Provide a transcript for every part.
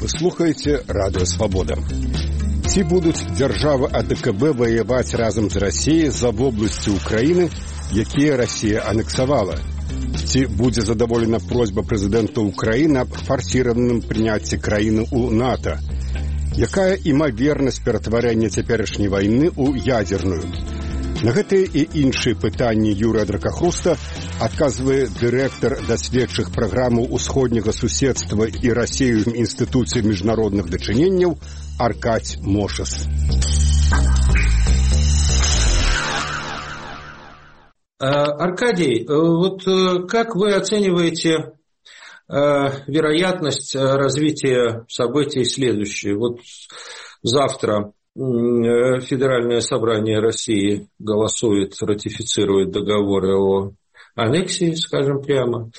Слухаеце Радыё Свабода. Ці будуць дзяржавы АДКБ ваяваць разам з Расіяй за вобласці Украіны, якія Расія анексавала? Ці будзе задаволена просьба прэзідэнта Украіны аб фарсіраваным прыняцці краіны ў НАТО? Якая імавернасць ператварэння цяперашняй вайны ў ядзерную? На гэтыя і іншыя пытанні Юрыя Дракахруста адказвае дырэктар даследчых праграмаў усходняга суседства і Расіі інстытуцыі міжнародных дачыненняў Аркадь Мошас. Аркадий, вот как вы оцениваете вероятность развития событий следующей? Вот завтра Федеральное собрание России голосует, ратифицирует договоры о аннексии, скажем прямо.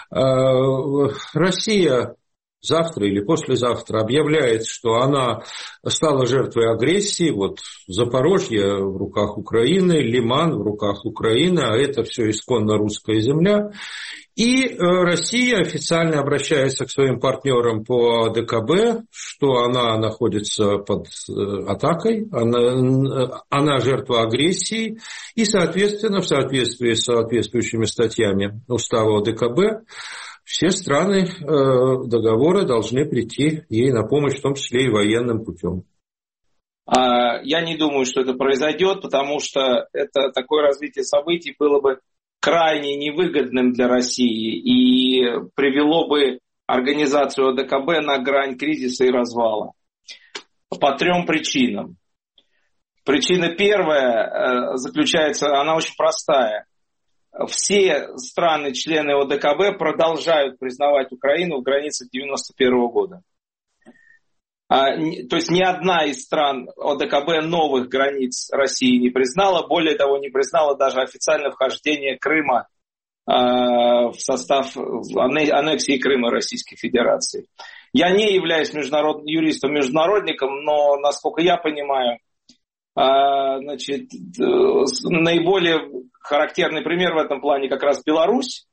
Россия завтра или послезавтра объявляет, что она стала жертвой агрессии. Вот Запорожье в руках Украины, Лиман в руках Украины, а это все исконно русская земля. И Россия официально обращается к своим партнерам по АДКБ, что она находится под атакой, она жертва агрессии, и, соответственно, в соответствии с соответствующими статьями Устава АДКБ, все страны договора должны прийти ей на помощь, в том числе и военным путем. Я не думаю, что это произойдет, потому что это такое развитие событий было бы крайне невыгодным для России и привело бы организацию АДКБ на грань кризиса и развала. По 3 причинам. Причина первая заключается, она очень простая. Все страны-члены ОДКБ продолжают признавать Украину в границах 1991 года. То есть ни одна из стран ОДКБ новых границ России не признала. Более того, не признала даже официальное вхождение Крыма в состав аннексии Крыма Российской Федерации. Я не являюсь юристом-международником, но, насколько я понимаю, наиболее характерный пример в этом плане как раз Беларусь,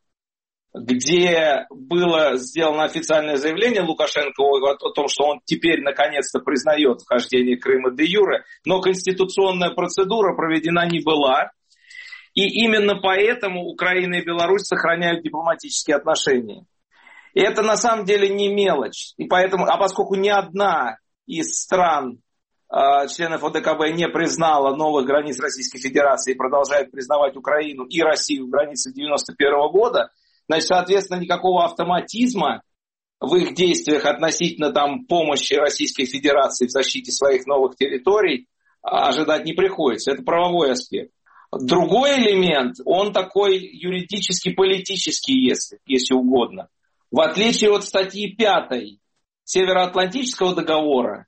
где было сделано официальное заявление Лукашенко о том, что он теперь наконец-то признает вхождение Крыма де юре, но конституционная процедура проведена не была. И именно поэтому Украина и Беларусь сохраняют дипломатические отношения. И это на самом деле не мелочь. И поэтому, поскольку ни одна из стран, членов ОДКБ, не признала новых границ Российской Федерации и продолжает признавать Украину и Россию в границах 1991 года, значит, соответственно, никакого автоматизма в их действиях относительно помощи Российской Федерации в защите своих новых территорий ожидать не приходится. Это правовой аспект. Другой элемент, он такой юридически-политический, если угодно. В отличие от статьи 5 Североатлантического договора,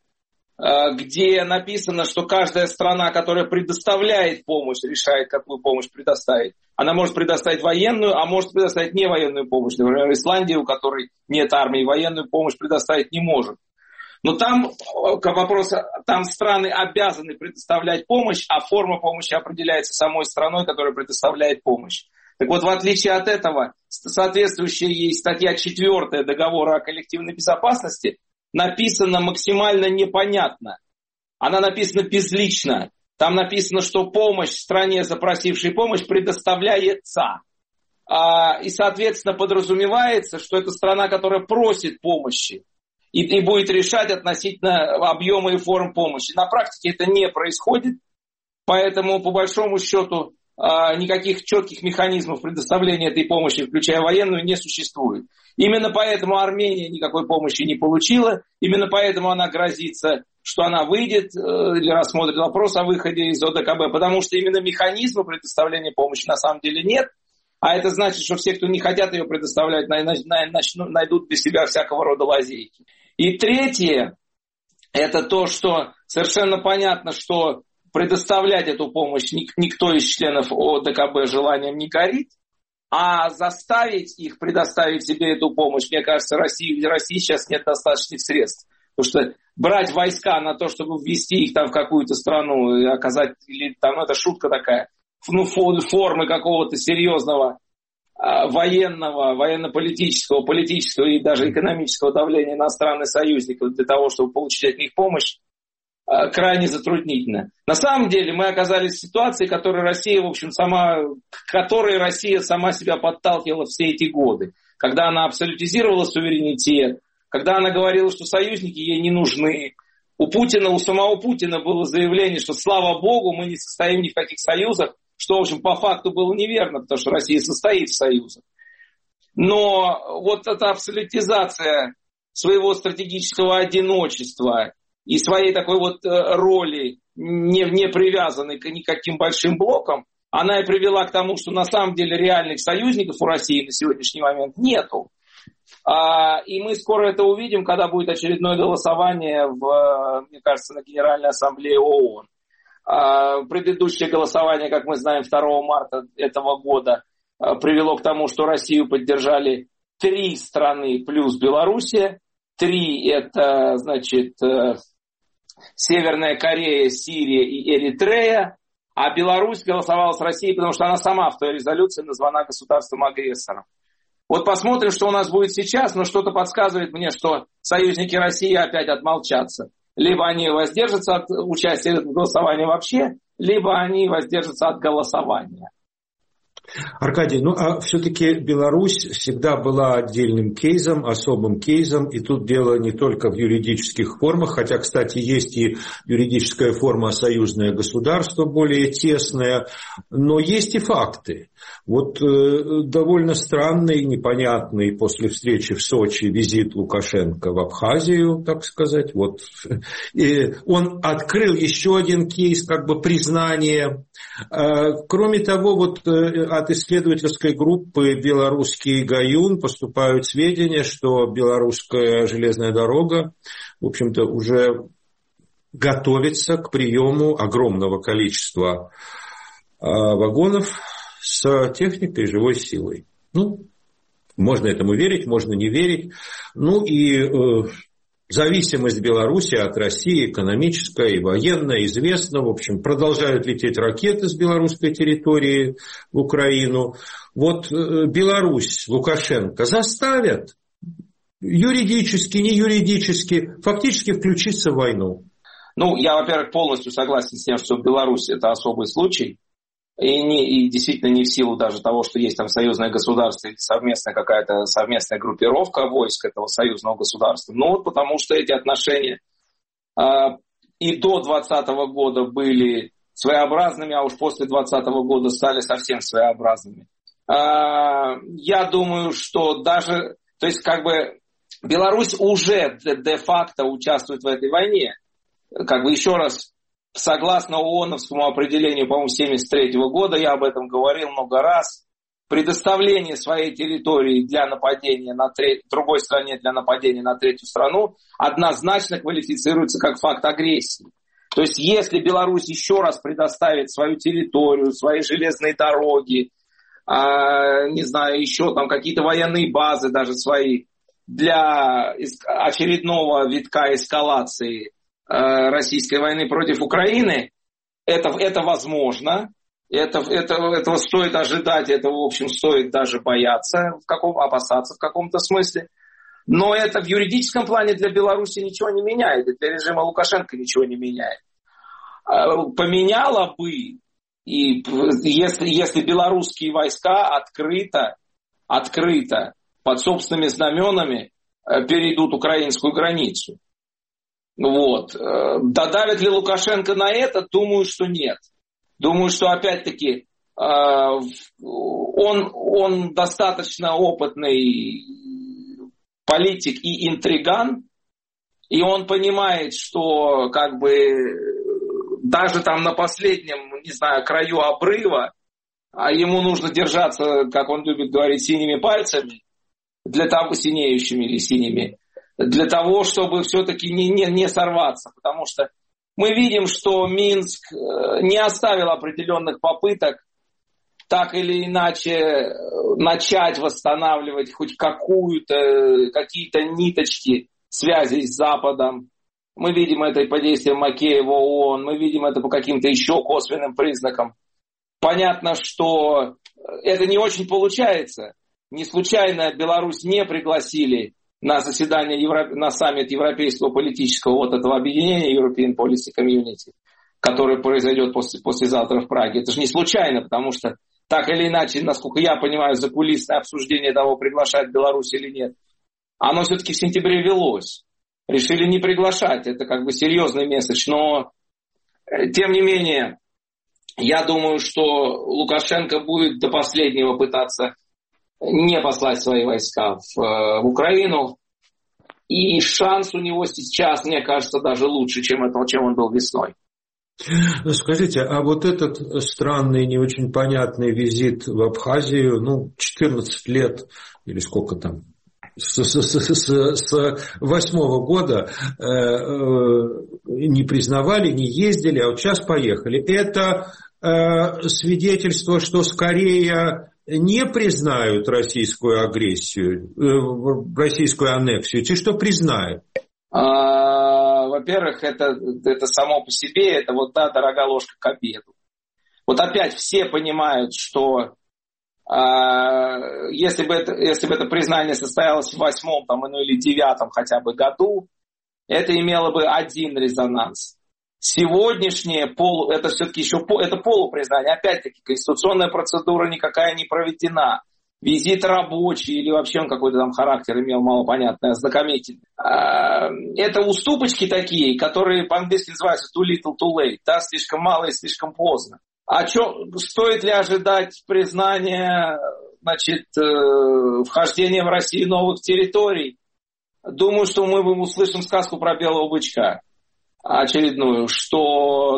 где написано, что каждая страна, которая предоставляет помощь, решает, какую помощь предоставить. Она может предоставить военную, а может предоставить невоенную помощь. Например, Исландия, у которой нет армии, военную помощь предоставить не может. Но там вопрос, там страны обязаны предоставлять помощь, а форма помощи определяется самой страной, которая предоставляет помощь. Так вот, в отличие от этого, соответствующая ей статья 4 договора о коллективной безопасности написана максимально непонятно. Она написана безлично. Там написано, что помощь стране, запросившей помощь, предоставляется. И, соответственно, подразумевается, что это страна, которая просит помощи и будет решать относительно объема и форм помощи. На практике это не происходит, поэтому, по большому счету, никаких четких механизмов предоставления этой помощи, включая военную, не существует. Именно поэтому Армения никакой помощи не получила, именно поэтому она грозится, что она выйдет или рассмотрит вопрос о выходе из ОДКБ, потому что именно механизма предоставления помощи на самом деле нет, а это значит, что все, кто не хотят ее предоставлять, найдут для себя всякого рода лазейки. И третье, это то, что совершенно понятно, что предоставлять эту помощь никто из членов ОДКБ желанием не горит, а заставить их предоставить себе эту помощь, мне кажется, России сейчас нет достаточных средств. Потому что брать войска на то, чтобы ввести их в какую-то страну и оказать, или это шутка такая, формы какого-то серьезного военного, военно-политического, политического и даже экономического давления на страны союзников для того, чтобы получить от них помощь, крайне затруднительно. На самом деле мы оказались в ситуации, к которой Россия сама себя подталкивала все эти годы. Когда она абсолютизировала суверенитет, когда она говорила, что союзники ей не нужны. У самого Путина было заявление, что слава богу, мы не состоим ни в каких союзах, что, в общем, по факту было неверно, потому что Россия состоит в союзах. Но вот эта абсолютизация своего стратегического одиночества и своей такой вот роли, не привязанной к никаким большим блокам, она и привела к тому, что на самом деле реальных союзников у России на сегодняшний момент нету. И мы скоро это увидим, когда будет очередное голосование, мне кажется, на Генеральной Ассамблее ООН. Предыдущее голосование, как мы знаем, 2 марта этого года привело к тому, что Россию поддержали 3 страны плюс Белоруссия. 3 это, значит, Северная Корея, Сирия и Эритрея. А Беларусь голосовала с Россией, потому что она сама в той резолюции названа государством-агрессором. Вот посмотрим, что у нас будет сейчас, но что-то подсказывает мне, что союзники России опять отмолчатся. Либо они воздержатся от участия в голосовании вообще, либо они воздержатся от голосования. Аркадий, а все-таки Беларусь всегда была отдельным кейсом, особым кейсом, и тут дело не только в юридических формах, хотя, кстати, есть и юридическая форма союзное государство, более тесное, но есть и факты. Вот довольно странный, непонятный после встречи в Сочи визит Лукашенко в Абхазию, так сказать. Вот. И он открыл еще один кейс, как бы признание. Кроме того, вот от исследовательской группы «Белорусский Гаюн» поступают сведения, что белорусская железная дорога, в общем-то, уже готовится к приему огромного количества вагонов с техникой и живой силой. Можно этому верить, можно не верить. Зависимость Беларуси от России экономическая и военная известна. В общем, продолжают лететь ракеты с белорусской территории в Украину. Вот Беларусь, Лукашенко заставят юридически, не юридически, фактически включиться в войну. Я, во-первых, полностью согласен с тем, что Беларусь – это особый случай. И действительно не в силу даже того, что есть там союзное государство или какая-то совместная группировка войск этого союзного государства. Потому что эти отношения и до 2020 года были своеобразными, а уж после 2020 года стали совсем своеобразными. Я думаю, что даже, Беларусь уже де-факто участвует в этой войне. Еще раз, согласно ООНовскому определению, по-моему, 1973 года, я об этом говорил много раз, предоставление своей территории для нападения на другой стране, для нападения на третью страну, однозначно квалифицируется как факт агрессии. То есть, если Беларусь еще раз предоставит свою территорию, свои железные дороги, еще там какие-то военные базы даже свои, для очередного витка эскалации российской войны против Украины, это возможно, этого стоит ожидать, этого, в общем, стоит даже опасаться в каком-то смысле. Но это в юридическом плане для Беларуси ничего не меняет, и для режима Лукашенко ничего не меняет. Поменяло бы, и если белорусские войска открыто под собственными знаменами перейдут украинскую границу. Додавит ли Лукашенко на это? Думаю, что нет. Думаю, что опять-таки он достаточно опытный политик и интриган, и он понимает, что даже там на последнем, краю обрыва, ему нужно держаться, как он любит говорить, синими пальцами, синеющими или синими, для того, чтобы все-таки не сорваться. Потому что мы видим, что Минск не оставил определенных попыток так или иначе начать восстанавливать хоть какие-то ниточки связи с Западом. Мы видим это и по действиям Макеева ООН, мы видим это по каким-то еще косвенным признакам. Понятно, что это не очень получается. Не случайно Беларусь не пригласили на заседание, на саммит Европейского политического вот этого объединения European Policy Community, который произойдет послезавтра в Праге. Это же не случайно, потому что так или иначе, насколько я понимаю, закулисное обсуждение того, приглашать Беларусь или нет, оно все-таки в сентябре велось. Решили не приглашать. Это как бы серьезный месседж. Но, тем не менее, я думаю, что Лукашенко будет до последнего пытаться не послать свои войска в Украину. И шанс у него сейчас, мне кажется, даже лучше, чем он был весной. Скажите, а вот этот странный, не очень понятный визит в Абхазию, 14 лет, или сколько там, с 8-го года не признавали, не ездили, а вот сейчас поехали. Это свидетельство, что скорее не признают российскую агрессию, российскую аннексию, те, что признают? Во-первых, это само по себе, это вот та дорогая ложка к обеду. Вот опять все понимают, что если бы это признание состоялось в 8-м или 9-м хотя бы году, это имело бы один резонанс. Сегодняшнее это все-таки еще это полупризнание. Опять-таки, конституционная процедура никакая не проведена. Визит рабочий или вообще он какой-то там характер имел малопонятный, ознакомительный. Это уступочки такие, которые по-английски называются too little too late. Да, слишком мало и слишком поздно. Стоит ли ожидать признания, вхождения в Россию новых территорий? Думаю, что мы услышим сказку про белого бычка очередную, что,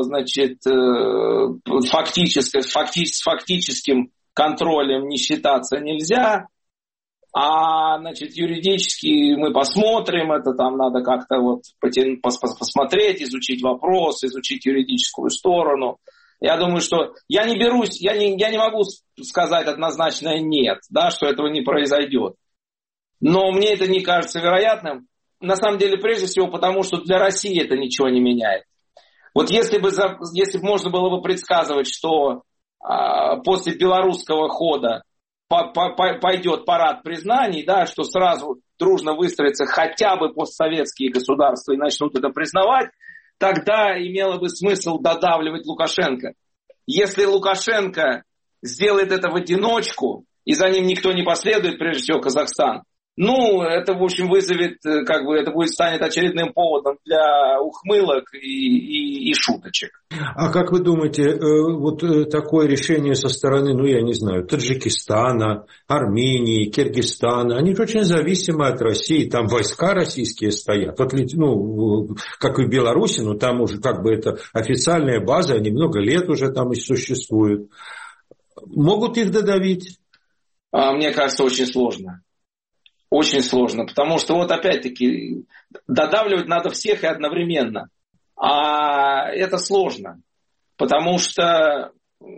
фактическим контролем не считаться нельзя, а, юридически мы посмотрим, это там надо как-то посмотреть, изучить вопрос, изучить юридическую сторону. Я думаю, что я не могу сказать однозначно нет, да, что этого не произойдет. Но мне это не кажется вероятным. На самом деле, прежде всего, потому что для России это ничего не меняет. Вот если бы можно было бы предсказывать, что после белорусского хода пойдет парад признаний, да, что сразу дружно выстроятся хотя бы постсоветские государства и начнут это признавать, тогда имело бы смысл додавливать Лукашенко. Если Лукашенко сделает это в одиночку, и за ним никто не последует, прежде всего Казахстан, это, в общем, вызовет, станет очередным поводом для ухмылок и шуточек. А как вы думаете, вот такое решение со стороны, Таджикистана, Армении, Киргизстана, они же очень зависимы от России, там войска российские стоят, как и в Беларуси, там уже это официальная база, они много лет уже там и существуют. Могут их додавить? Мне кажется, очень сложно. Очень сложно, потому что опять-таки додавливать надо всех и одновременно. А это сложно, потому что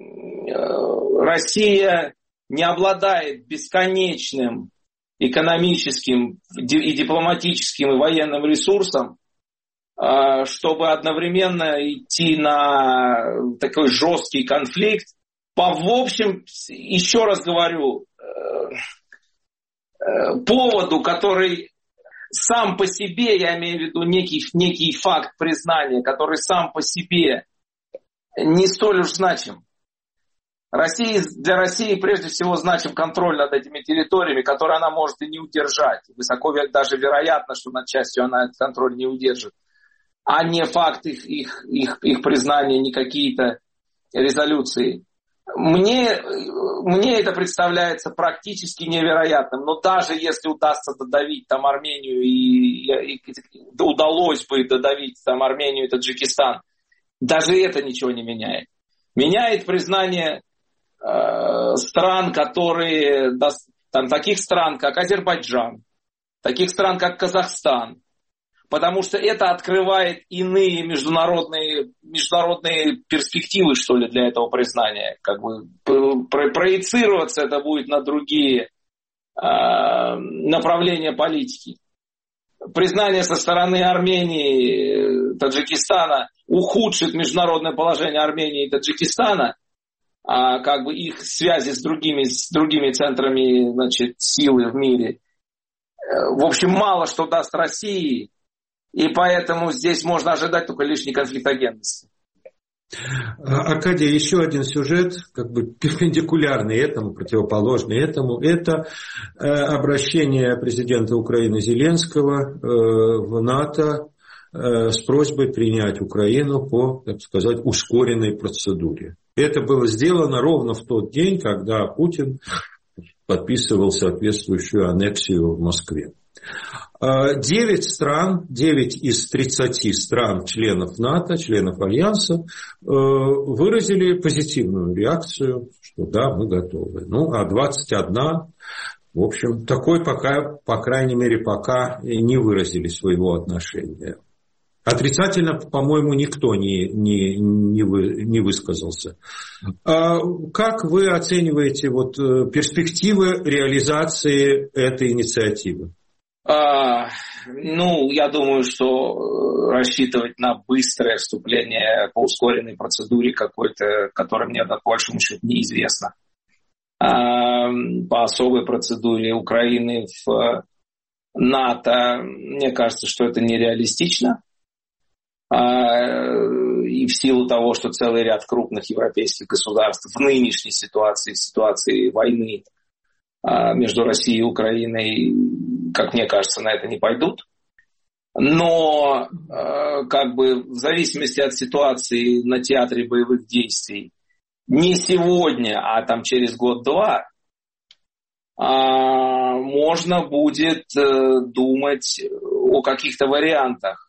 Россия не обладает бесконечным экономическим и дипломатическим и военным ресурсом, чтобы одновременно идти на такой жесткий конфликт. В общем, еще раз говорю, поводу, который сам по себе, я имею в виду некий факт признания, который сам по себе не столь уж значим. Для России прежде всего значим контроль над этими территориями, которые она может и не удержать. Высоко даже вероятно, что над частью она этот контроль не удержит. А не факт их признания, не какие-то резолюции. Мне это представляется практически невероятным. Но даже если удастся додавить там Армению и удалось бы додавить там Армению и Таджикистан, даже это ничего не меняет. Меняет признание стран, которые, таких стран, как Азербайджан, таких стран, как Казахстан, потому что это открывает иные международные перспективы, что ли, для этого признания. Проецироваться это будет на другие направления политики. Признание со стороны Армении, Таджикистана ухудшит международное положение Армении и Таджикистана, как бы их связи с другими центрами, значит, силы в мире, в общем, мало что даст России, и поэтому здесь можно ожидать только лишней конфликтогенности. Аркадий, еще один сюжет, как бы перпендикулярный этому, противоположный этому, это обращение президента Украины Зеленского в НАТО с просьбой принять Украину по, так сказать, ускоренной процедуре. Это было сделано ровно в тот день, когда Путин подписывал соответствующую аннексию в Москве. 9 из 30 стран, членов НАТО, членов Альянса, выразили позитивную реакцию, что да, мы готовы. А 21, в общем, такой пока, по крайней мере, пока не выразили своего отношения. Отрицательно, по-моему, никто не высказался. Как вы оцениваете перспективы реализации этой инициативы? Я думаю, что рассчитывать на быстрое вступление по ускоренной процедуре какой-то, которая мне по большому счету неизвестна, по особой процедуре Украины в НАТО, мне кажется, что это нереалистично. И в силу того, что целый ряд крупных европейских государств в нынешней ситуации, в ситуации войны между Россией и Украиной, как мне кажется, на это не пойдут. Но как бы в зависимости от ситуации на театре боевых действий, не сегодня, а там через год-два, можно будет думать о каких-то вариантах.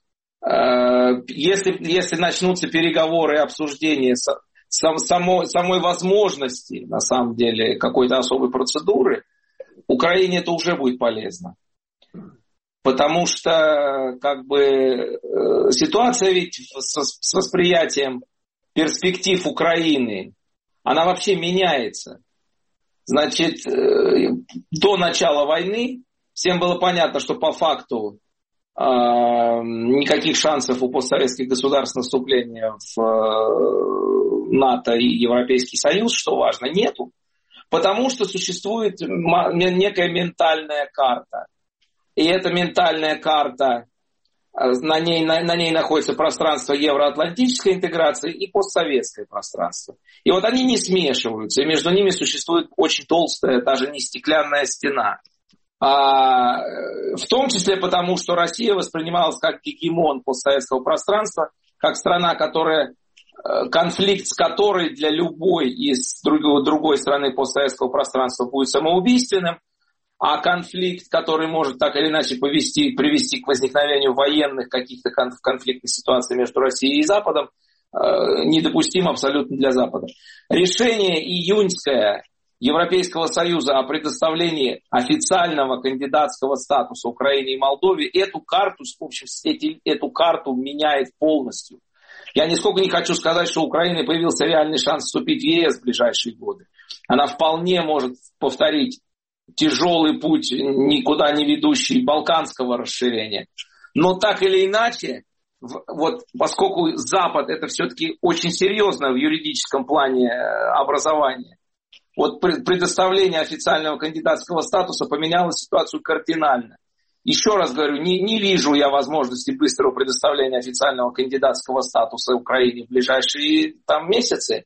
Если начнутся переговоры и обсуждения самой возможности, на самом деле, какой-то особой процедуры, Украине это уже будет полезно. Потому что как бы ситуация ведь с восприятием перспектив Украины, она вообще меняется. Значит, до начала войны всем было понятно, что по факту никаких шансов у постсоветских государств на вступление в НАТО и Европейский Союз, что важно, нету. Потому что существует некая ментальная карта. И эта ментальная карта, на ней находится пространство евроатлантической интеграции и постсоветское пространство. И вот они не смешиваются, и между ними существует очень толстая, даже не стеклянная стена. В том числе потому, что Россия воспринималась как гегемон постсоветского пространства, как страна, конфликт с которой для любой из другой страны постсоветского пространства будет самоубийственным, а конфликт, который может так или иначе привести к возникновению военных каких-то конфликтных ситуаций между Россией и Западом, недопустим абсолютно для Запада. Решение июньское Европейского Союза о предоставлении официального кандидатского статуса Украине и Молдове эту карту меняет полностью. Я нисколько не хочу сказать, что у Украины появился реальный шанс вступить в ЕС в ближайшие годы. Она вполне может повторить тяжелый путь, никуда не ведущий балканского расширения. Но так или иначе, поскольку Запад это все-таки очень серьезно в юридическом плане образования, предоставление официального кандидатского статуса поменяло ситуацию кардинально. Еще раз говорю, не вижу я возможности быстрого предоставления официального кандидатского статуса Украине в ближайшие месяцы.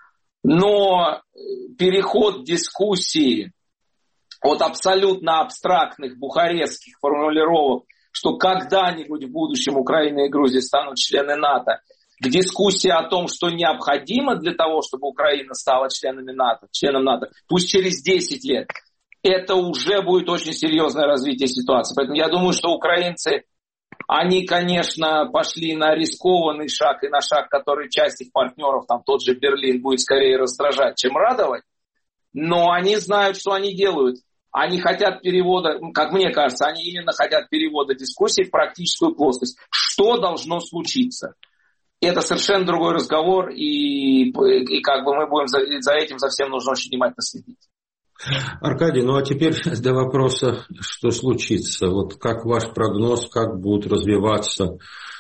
Но переход дискуссии от абсолютно абстрактных бухарестских формулировок, что когда-нибудь в будущем Украина и Грузия станут членами НАТО, к дискуссии о том, что необходимо для того, чтобы Украина стала членом НАТО, пусть через 10 лет, это уже будет очень серьезное развитие ситуации. Поэтому я думаю, что украинцы, они, конечно, пошли на рискованный шаг и на шаг, который часть их партнеров, тот же Берлин, будет скорее раздражать, чем радовать. Но они знают, что они делают. Они хотят перевода, как мне кажется, они именно хотят перевода дискуссии в практическую плоскость. Что должно случиться? Это совершенно другой разговор, и как бы мы будем за этим совсем нужно очень внимательно следить. Аркадий, а теперь до вопроса, что случится. Как ваш прогноз, как будут развиваться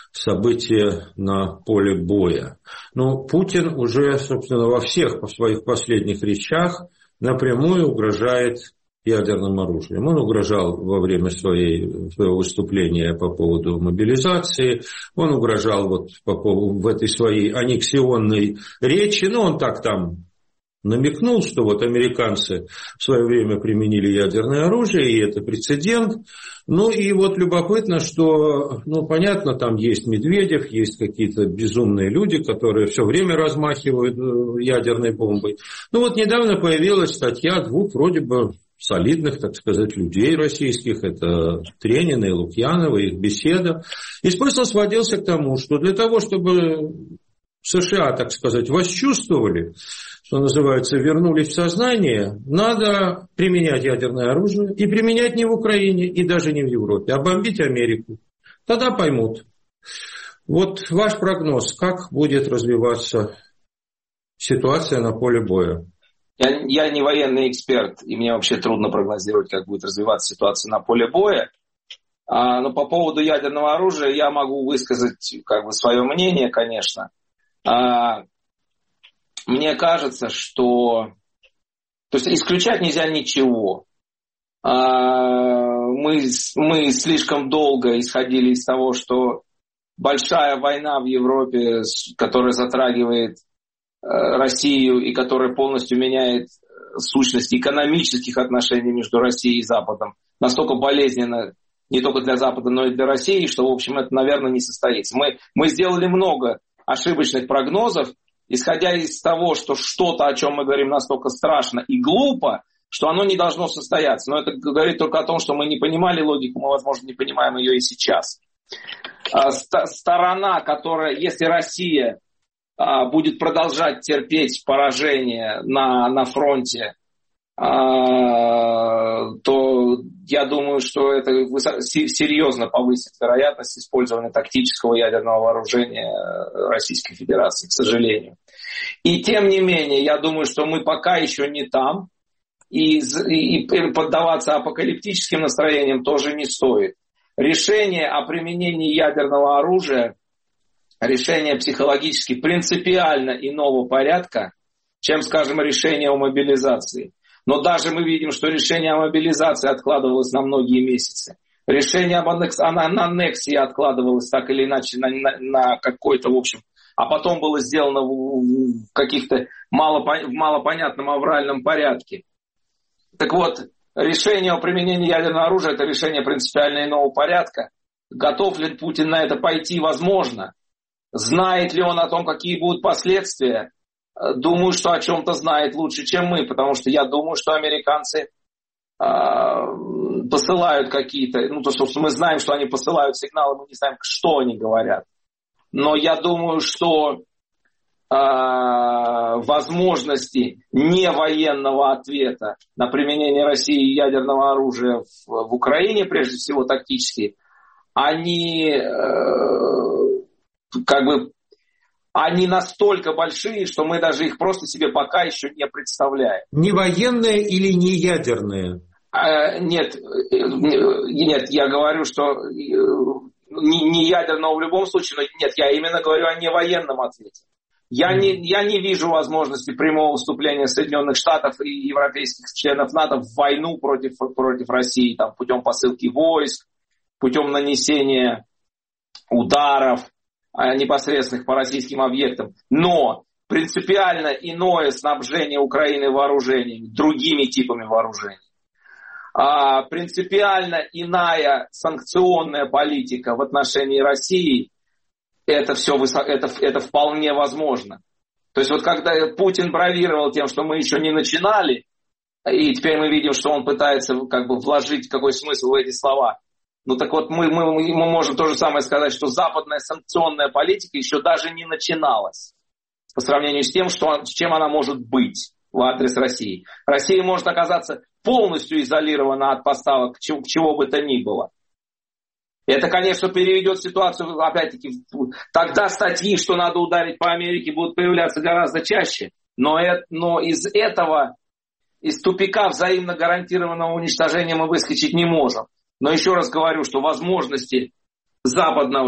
события на поле боя. Но Путин уже, собственно, во всех своих последних речах напрямую угрожает ядерным оружием. Он угрожал во время своего выступления по поводу мобилизации, он угрожал в этой своей аннексионной речи, он так там намекнул, что американцы в свое время применили ядерное оружие, и это прецедент. И любопытно, что, понятно, там есть Медведев, есть какие-то безумные люди, которые все время размахивают ядерной бомбой. Недавно появилась статья двух вроде бы солидных, так сказать, людей российских, это Тренина и Лукьянова, их беседа. И смысл сводился к тому, что для того, чтобы США, так сказать, восчувствовали, что называется, вернулись в сознание, надо применять ядерное оружие и применять не в Украине и даже не в Европе, а бомбить Америку. Тогда поймут. Ваш прогноз, как будет развиваться ситуация на поле боя? Я не военный эксперт, и мне вообще трудно прогнозировать, как будет развиваться ситуация на поле боя. Но по поводу ядерного оружия я могу высказать свое мнение, конечно. Мне кажется, что... То есть исключать нельзя ничего. Мы слишком долго исходили из того, что большая война в Европе, которая затрагивает Россию и которая полностью меняет сущность экономических отношений между Россией и Западом, настолько болезненно не только для Запада, но и для России, что, в общем, это, наверное, не состоится. Мы сделали много ошибочных прогнозов, исходя из того, что что-то, о чем мы говорим, настолько страшно и глупо, что оно не должно состояться. Но это говорит только о том, что мы не понимали логику, мы, возможно, не понимаем ее и сейчас. Сторона, которая, если Россия будет продолжать терпеть поражение на фронте, то я думаю, что это серьезно повысит вероятность использования тактического ядерного вооружения Российской Федерации, к сожалению. И тем не менее, я думаю, что мы пока еще не там, и поддаваться апокалиптическим настроениям тоже не стоит. Решение о применении ядерного оружия, решение психологически принципиально иного порядка, чем, скажем, решение о мобилизации. Но даже мы видим, что решение о мобилизации откладывалось на многие месяцы. Решение об аннексии откладывалось так или иначе на какой-то, в общем, а потом было сделано в каких-то малопонятном авральном порядке. Так вот, решение о применении ядерного оружия – это решение принципиально иного порядка. Готов ли Путин на это пойти? Возможно. Знает ли он о том, какие будут последствия? Думаю, что о чем-то знает лучше, чем мы, потому что я думаю, что американцы посылают какие-то... то, что мы знаем, что они посылают сигналы, мы не знаем, что они говорят. Но я думаю, что возможности невоенного ответа на применение России ядерного оружия в Украине, прежде всего тактически, они они настолько большие, что мы даже их просто себе пока еще не представляем. Не военные или не ядерные? Нет, я говорю, что не ядерного в любом случае, но нет, я именно говорю о невоенном ответе. Я не вижу возможности прямого вступления Соединенных Штатов и европейских членов НАТО в войну против России, путем посылки войск, путем нанесения ударов непосредственных по российским объектам. Но принципиально иное снабжение Украины вооружениями, другими типами вооружений. Принципиально иная санкционная политика в отношении России, это вполне возможно. То есть когда Путин бравировал тем, что мы еще не начинали, и теперь мы видим, что он пытается вложить какой смысл в эти слова. Так вот, мы можем то же самое сказать, что западная санкционная политика еще даже не начиналась по сравнению с тем, с чем она может быть в адрес России. Россия может оказаться полностью изолирована от поставок чего бы то ни было. Это, конечно, переведет ситуацию, опять-таки, тогда статьи, что надо ударить по Америке, будут появляться гораздо чаще. Но из тупика взаимно гарантированного уничтожения мы выскочить не можем. Но еще раз говорю, что возможности западного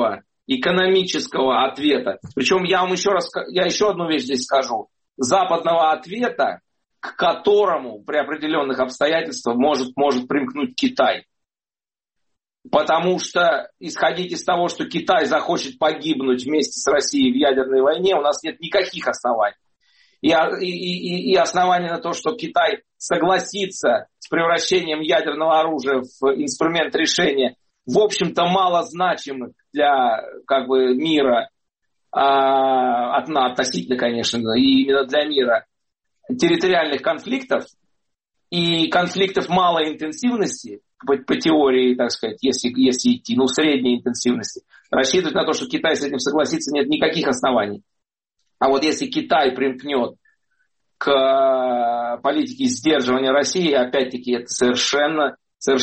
экономического ответа. Причем я еще одну вещь здесь скажу. Западного ответа, к которому при определенных обстоятельствах может примкнуть Китай. Потому что исходить из того, что Китай захочет погибнуть вместе с Россией в ядерной войне, у нас нет никаких оснований. И оснований на то, что Китай согласится с превращением ядерного оружия в инструмент решения, в общем-то, малозначимых для мира, относительно, конечно, и именно для мира, территориальных конфликтов и конфликтов малой интенсивности, по теории, так сказать, если идти, средней интенсивности, рассчитывать на то, что Китай с этим согласится, нет никаких оснований. А вот если Китай примкнет к политике сдерживания России, опять-таки, это совершенно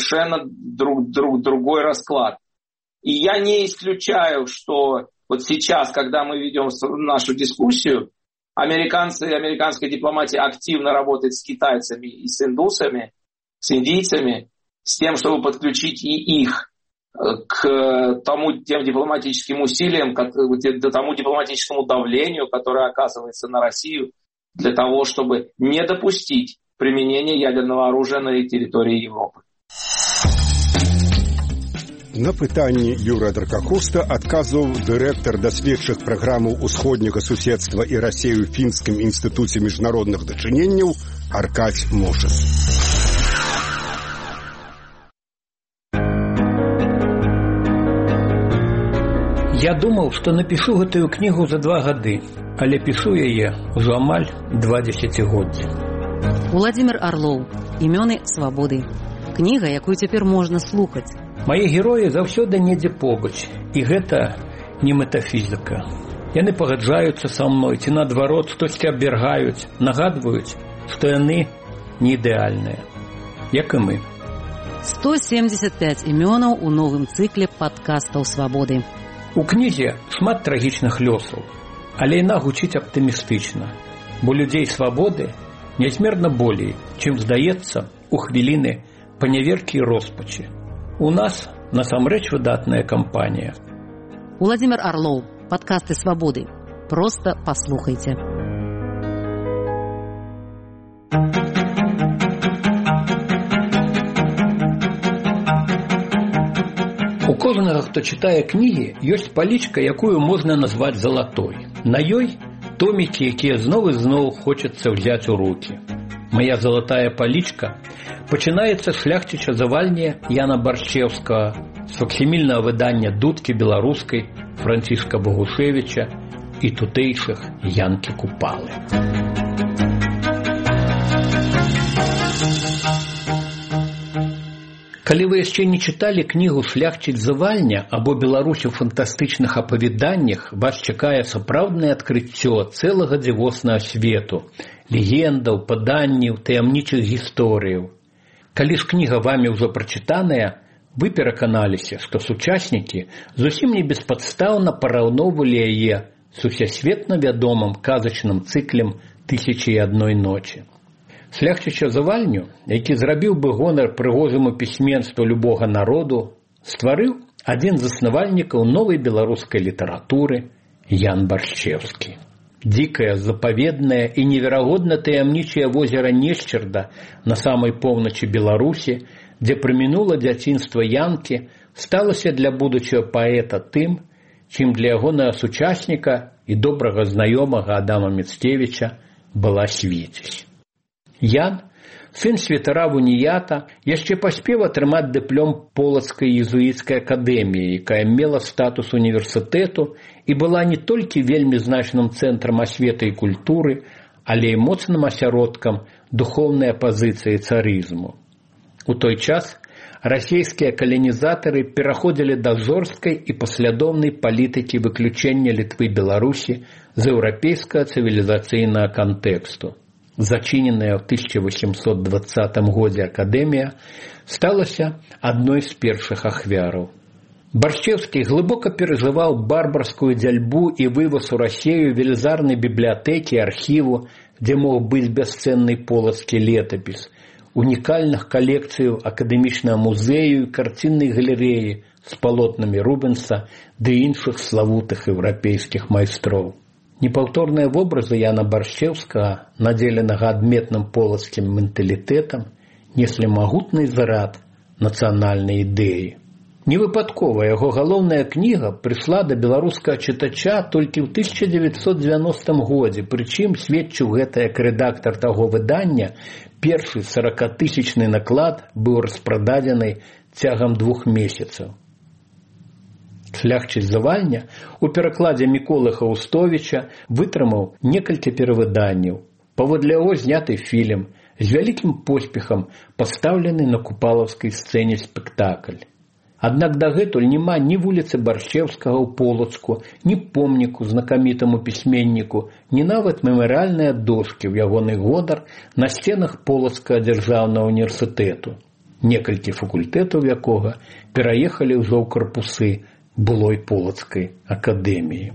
другой расклад. И я не исключаю, что вот сейчас, когда мы ведем нашу дискуссию, американская дипломатия активно работает с китайцами и с индусами, с индийцами, с тем, чтобы подключить и их к тем дипломатическим усилиям, к тому дипломатическому давлению, которое оказывается на Россию, для того, чтобы не допустить применения ядерного оружия на территории Европы. На пытанні Юрыя Дракахуста адказваў дырэктар даследчых праграмаў усходняга суседства і Расіі ў Фінскім інстытуце міжнародных дачыненняў Аркадзь Мошас. Я думаў, што напішу гэтую кнігу за 2 гады, але пішу яе ўжо амаль 2 дзесяцігоддзі. Уладзімір Арлоў. Імёны свабоды. Кніга, якую цяпер можна слухаць. Мае героі заўсёды недзе побач, і гэта не метафізіка. Яны пагаджаюцца са мной, ці наадварот, штосьці абвяргаюць, нагадваюць, што яны не ідэальныя, як і мы. 175 імёнаў у новым цыкле падкастаў свабоды. У кнізе шмат трагічных лёсаў, але яна гучыць аптымістычна, бо людзей свабоды нязмерна болей, чым здаецца у хвіліны паняверкі і роспачы. У нас насамрэч выдатная кампанія. Уладзімір Арлоў. Падкасты свабоды. Проста паслухайце. У кожнага, хто чытае кнігі, ёсць палічка, якую можна назваць залатой. На ёй томікі, якія зноў і зноў хочацца ўзяць у рукі. Моя залатая палічка пачынаецца шляхціча завальні Яна Баршчеўскага, з факсімільнага выдання дудкі беларускай Францішка Богушевіча і тутэйшых Янкі Купалы. Калі вы яшчэ не чыталі кнігу «Шляхціц завальня» або «Беларусь у фантастычных апавяданнях», вас чакае сапраўднае адкрыццё цэлага дзівоснага свету, легендаў, паданняў, таямнічых гісторыяў. Калі ж кніга вамі ўжо прачытаная, вы пераканаліся, што сучаснікі зусім не беспадстаўна параўноўвалі яе з усесветна вядомым казачным цыклем «Тысячи і адной ночі». Шляхціча завальню, які зрабіў бы гонар прыгожаму пісьменству любога народу, стварыў адзін з заснавальнікаў новай беларускай літаратуры Ян Баршчеўскі. Дзікае, запаведнае і неверагодна таямнічае возера Нешчарда на самай поўначы Беларусі, дзе прамінула дзяцінства Янкі, сталася для будучага паэта тым, чым для ягонага сучасніка і добрага знаёмага Адама Міцкевіча была Свіцязь. Ян, сын святара Вунията, яшчэ паспеў атрымаць дыплом Полацкай езуіцкай акадэміі, якая мела статус універсітэту і была не толькі вельмі значным цэнтрам асветы і культуры, але і моцным асяродкам духоўнай апазіцыі царызму. У той час расійскія каланізатары пераходзілі да жорсткай і паслядоўнай палітыкі выключэння Літвы і Беларусі з еўрапейскага цывілізацыйнага кантэксту. Зачыненая ў 1820 годзе акадэмія сталася адной з першых ахвяраў. Баршчеўскі глыбока перажываў барбарскую дзяльбу і вываз у Расію велізарнай бібліятэкі і архіву, дзе мог быць бясцэнны полацкі летапіс, унікальных калекцыяў акадэмічнага музею і карціннай галерэі з палотнамі Рубенса ды іншых славутых еўрапейскіх майстроў. Непаўторныя вобразы Яна Баршчэўскага, надзеленага адметным полацкім менталітэтам, неслі магутны зарад нацыянальнай ідэі. Невыпадкова яго галоўная кніга прыйшла да беларускага чытача толькі ў 1990 годзе, прычым сведчыў гэта як рэдактар таго выдання, першы 40-тысячны наклад быў распрададзены цягам 2 месяцаў. «Шляхціц Завальня» у перакладзе Міколы Хаустовіча вытрымаў некалькі перавыданняў. Паводле яго зняты фільм, з вялікім поспехам пастаўлены на купалаўскай сцэне спектакль. Аднак дагэтуль няма ні вуліцы Баршчэўскага ў Полацку, ні помніку знакамітаму пісьменніку, ні нават мемарыяльныя дошкі ў ягоны годар на сценах Полацкага дзяржаўнага універсітэту, некалькі факультэтаў якога пераехалі ўжо ў карпусы былой Полацкай акадэміі.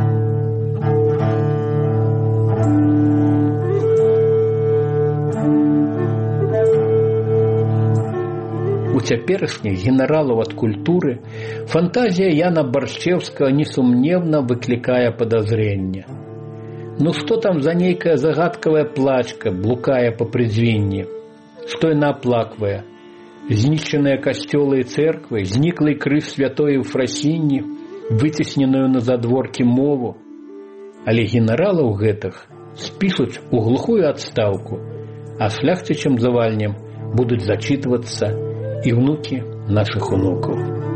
У цяперашніх генералаў ад культуры фантазія Яна Баршчэўскага несумневна выклікае падазрэнне. Ну што там за нейкая загадкавая плачка блукае па прызвінні? Што яна аплаквае? Знішчаныя касцёлы і цэрквы, зніклый крыж святой Еўфрасіні, выцесненую на задворкі мову. Але генералаў гэтых спішуць у глухую адстаўку, а шляхцічам Завальням будуць зачитываться і внукі нашых унукаў.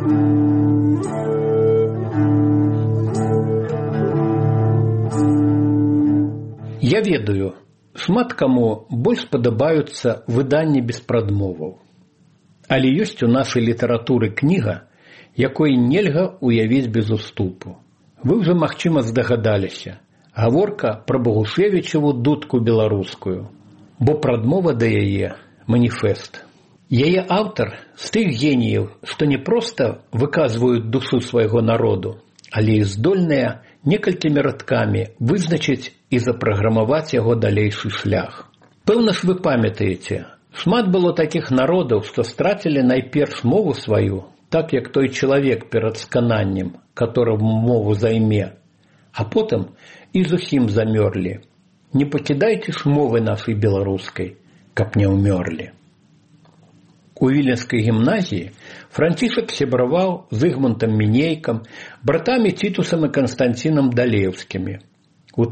Я ведаю, шмат каму больш падабаюцца выданні без прадмоваў. Але ёсць у нашай літаратуры кніга, якой нельга уявіць без уступу. Вы ўжо, магчыма, здагадаліся. Гаворка пра Багушевічеву дудку беларускую, бо прадмова да яе маніфест. Яе аўтар з тых геніяў, што не проста выказваюць душу свайго народу, але і здольныя некалькімі радкамі вызначыць і запраграмаваць яго далейшы шлях. Пэўна ж вы памятаеце, шмат было такіх народаў, што страцілі найперш мову сваю, так як той чалавек перад скананнем, которому мову займе, а потым і зусім замёрлі. Не пакідайце ж мовы нашай беларускай, каб не ўмёрлі. У Віленскай гімназіі Францішак сябраваў з Ігмантам Мінейкам, братамі Цітусам і Канстанцінам Далеўскімі. У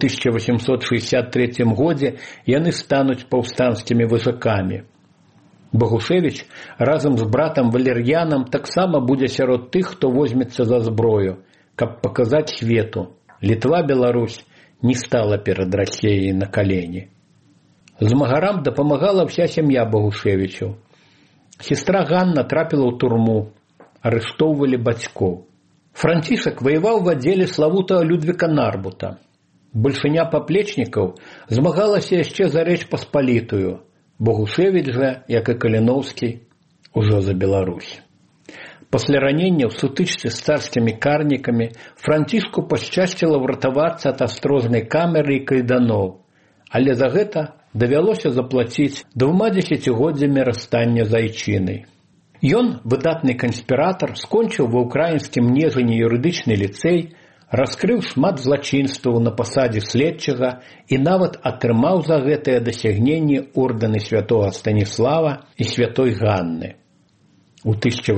1863 годзе яны стануць паўстанцкімі вожакамі. Багушевіч разам з братам Валер'янам таксама будзе сярод тых, хто возьмецца за зброю, каб паказаць свету, Літва-Беларусь не стала перад Расіяй на калені. Змагарам дапамагала вся сям'я Багушевічаў. Сестра Ганна трапіла ў турму, арыштоўвалі бацькоў. Францішак ваяваў в аддзеле славутага Людвіка Нарбута. Большыня паплечнікаў змагалася яшчэ за Рэч Паспалітую. Багушевіч жа, як і Каліноўскі, ужо за Беларусь. Пасля ранення ў сутычцы з царскімі карнікамі Францішку пашчасціла ўратавацца ад астрознай камеры і кайданоў, але за гэта давялося заплаціць 2 десяцігоддзямі расстання з айчынай. Ён, выдатны канспіратар, скончыў ва ўкраінскім Нежыне юрыдычны ліцэй, раскрыў шмат злачынстваў на пасадзе следчага і нават атрымаў за гэтыя дасягненні ордэны святога Станіслава і святой Ганны. У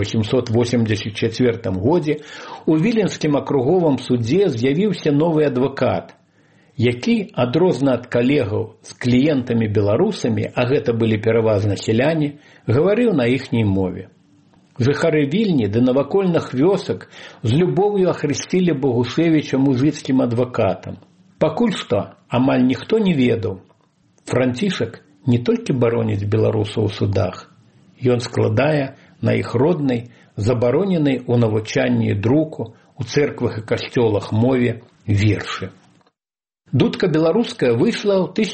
1884 годзе у Віленскім акруговым судзе з'явіўся новы адвакат, які, адрозна ад калегаў з кліентамі-беларусамі, а гэта былі пераважна сяляне, гаварыў на іхняй мове. Жыхары Вільні ды навакольных вёсак з любоўю ахрысцілі Багушевіча мужыцкім адвакатам. Пакуль што амаль ніхто не ведаў. Францішак не толькі бароніць беларусаў у судах, ён складае на іх роднай, забароненай у навучанні і друку, у цэрквах і касцёлах мове вершы. Дудка беларуская выйшла ў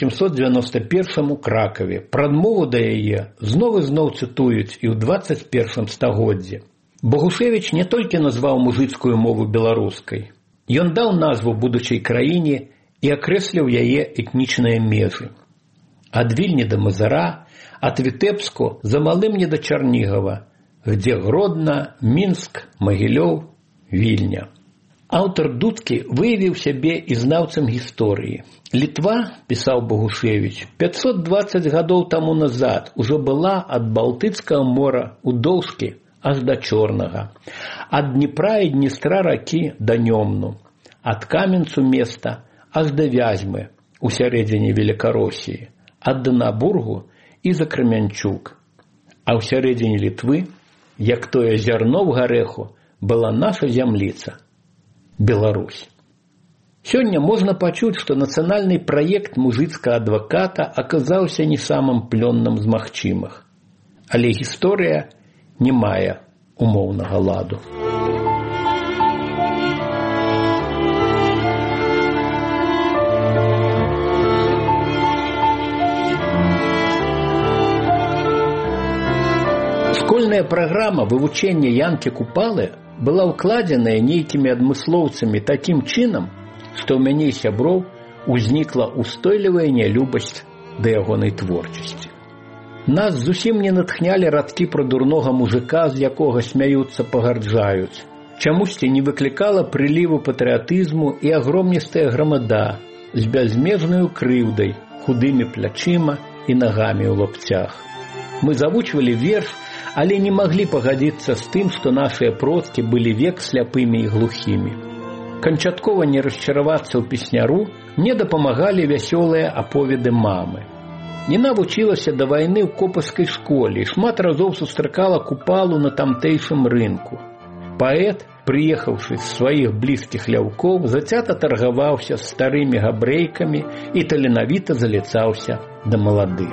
1891 у Кракаве. Прадмову да яе зноў цытуюць і ў 21 стагоддзі. Багушевіч не толькі назваў мужыцкую мову беларускай. Ён даў назву будучай краіне і акрэсліў яе этнічныя межы. От Вильни до Мазыра, от Витебску за малым не до Чернигова, где Гродно, Минск, Могилёв, Вільня. Аўтар дудкі выявіў сябе і знаўцам гісторыі. Літва, пісаў Богушевич, 520 гадоў таму назад ужо была ад Балтыцкага мора у Доўжкі аж да Чорнага, ад Дніпра і Дністра ракі да Нёмну, ад Каменцу места аж да Вязьмы у сярэдзіне Велікароссіі, ад Данабургу і за Крамянчук. А ў сярэдзіне Літвы, як тое зярно ў гарэху, была наша зямліца – Беларусь. Сёння можна пачуць, што нацыянальны праект мужыцкага адваката аказаўся не самым плённым з магчымых. Але гісторыя не мае умоўнага ладу. Школьная праграма вывучэння Янкі Купалы была ўкладзеная нейкімі адмыслоўцамі такім чынам, што ў мяне сяброў узнікла устойлівая нялюбасць да ягонай творчасці. Нас зусім не натхнялі радкі пра дурнога мужика, з якога смяюцца, пагарджаюць. Чамусьці не выклікала прыліву патрыятызму і агромністая грамада з бязмежнаю крыўдай, худымі плячыма і нагамі ў лапцях. Мы завучвалі верш, але не маглі пагадзіцца з тым, што нашыя продкі былі век сляпымі і глухімі. Канчаткова не расчаравацца ў песняру мне дапамагалі вясёлыя аповеды мамы. Яна вучылася да вайны ў копацкай школе і шмат разоў сустракала Купалу на тамтэйшым рынку. Паэт, прыехаўшы з сваіх блізкіх ляўкоў, зацята таргаваўся з старымі габрэйкамі і таленавіта заліцаўся да маладых.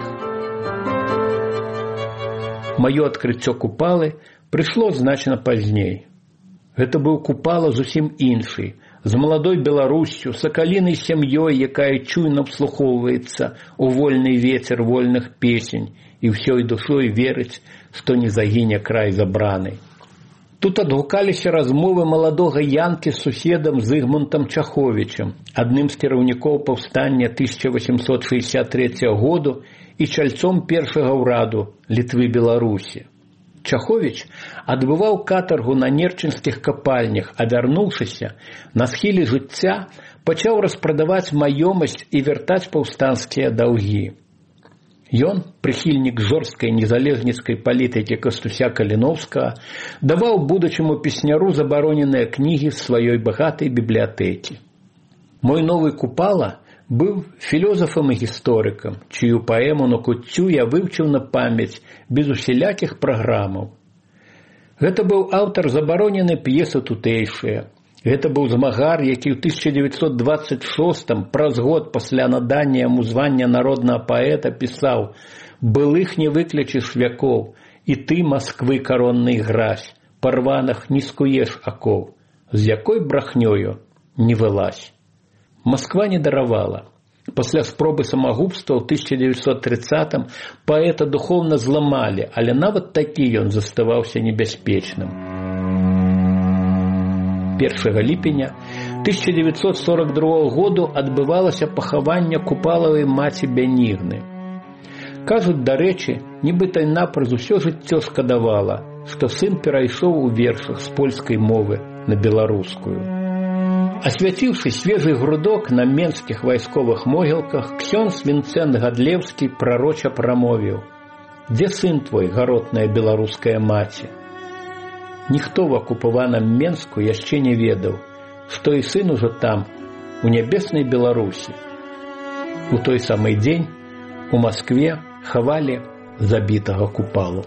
Маё адкрыццё Купалы прыйшло значна пазней. Гэта быў Купала зусім іншы, з маладой Беларуссю, сакалінай сям'ёй, якая чуйна вслухоўваецца ў вольны вецер вольных песень і ўсёй душой верыць, што не загіне край забраны. Тут адгукаліся размовы маладога Янкі з суседам Зыгмунтам Чаховічам, адным з кіраўнікоў паўстання 1863 году і чальцом першага ўраду Літвы-Беларусі. Чаховіч адбываў катаргу на нерчынскіх капальнях, а вярнуўшыся, на схіле жыцця пачаў распрадаваць маёмасць і вяртаць паўстанцкія даўгі. Ён, прыхільнік жорсткай незалежніцкай палітыкі Кастуся Каліноўскага, даваў будучаму песняру забароненыя кнігі з сваёй багатай бібліятэкі. Мой новы Купала быў філёзафам і гісторыкам, чыю паэму на куццю я вывчыў на памяць без усялякіх праграмаў. Гэта быў аўтар забароненай п'есы тутэйшыя. Гэта быў змагар, які ў 1926 праз год пасля надання яму звання народнага паэта пісаў: «Былых не выклічыш вякоў, і ты, Масквы, коронный гразь, парваных не скуеш акоў, з якой брахнёю не вылазь». Москва не даравала. Пасля спробы самагубства ў 1930-м паэта духоўна зламалі, але нават такі ён заставаўся небяспечным. 1 ліпеня 1942 году адбывалася пахаванне Купалавай маці Бянігны. Кажуць, дарэчы, нібыта напраз усё жыццё шкадавала, што сын перайшоў у вершах з польскай мовы на беларускую. Асвяціўшы свежы грудок на менскіх вайсковых могілках, ксёндз Вінцэнт Гадлеўскі прароча прамовіў: «Дзе сын твой, гаротная беларуская маці?» Ніхто в акупаваным Менску яшчэ не ведаў, што і сын ужо там, у нябеснай Беларусі. У той самы дзень у Маскве хавалі забітага Купалу.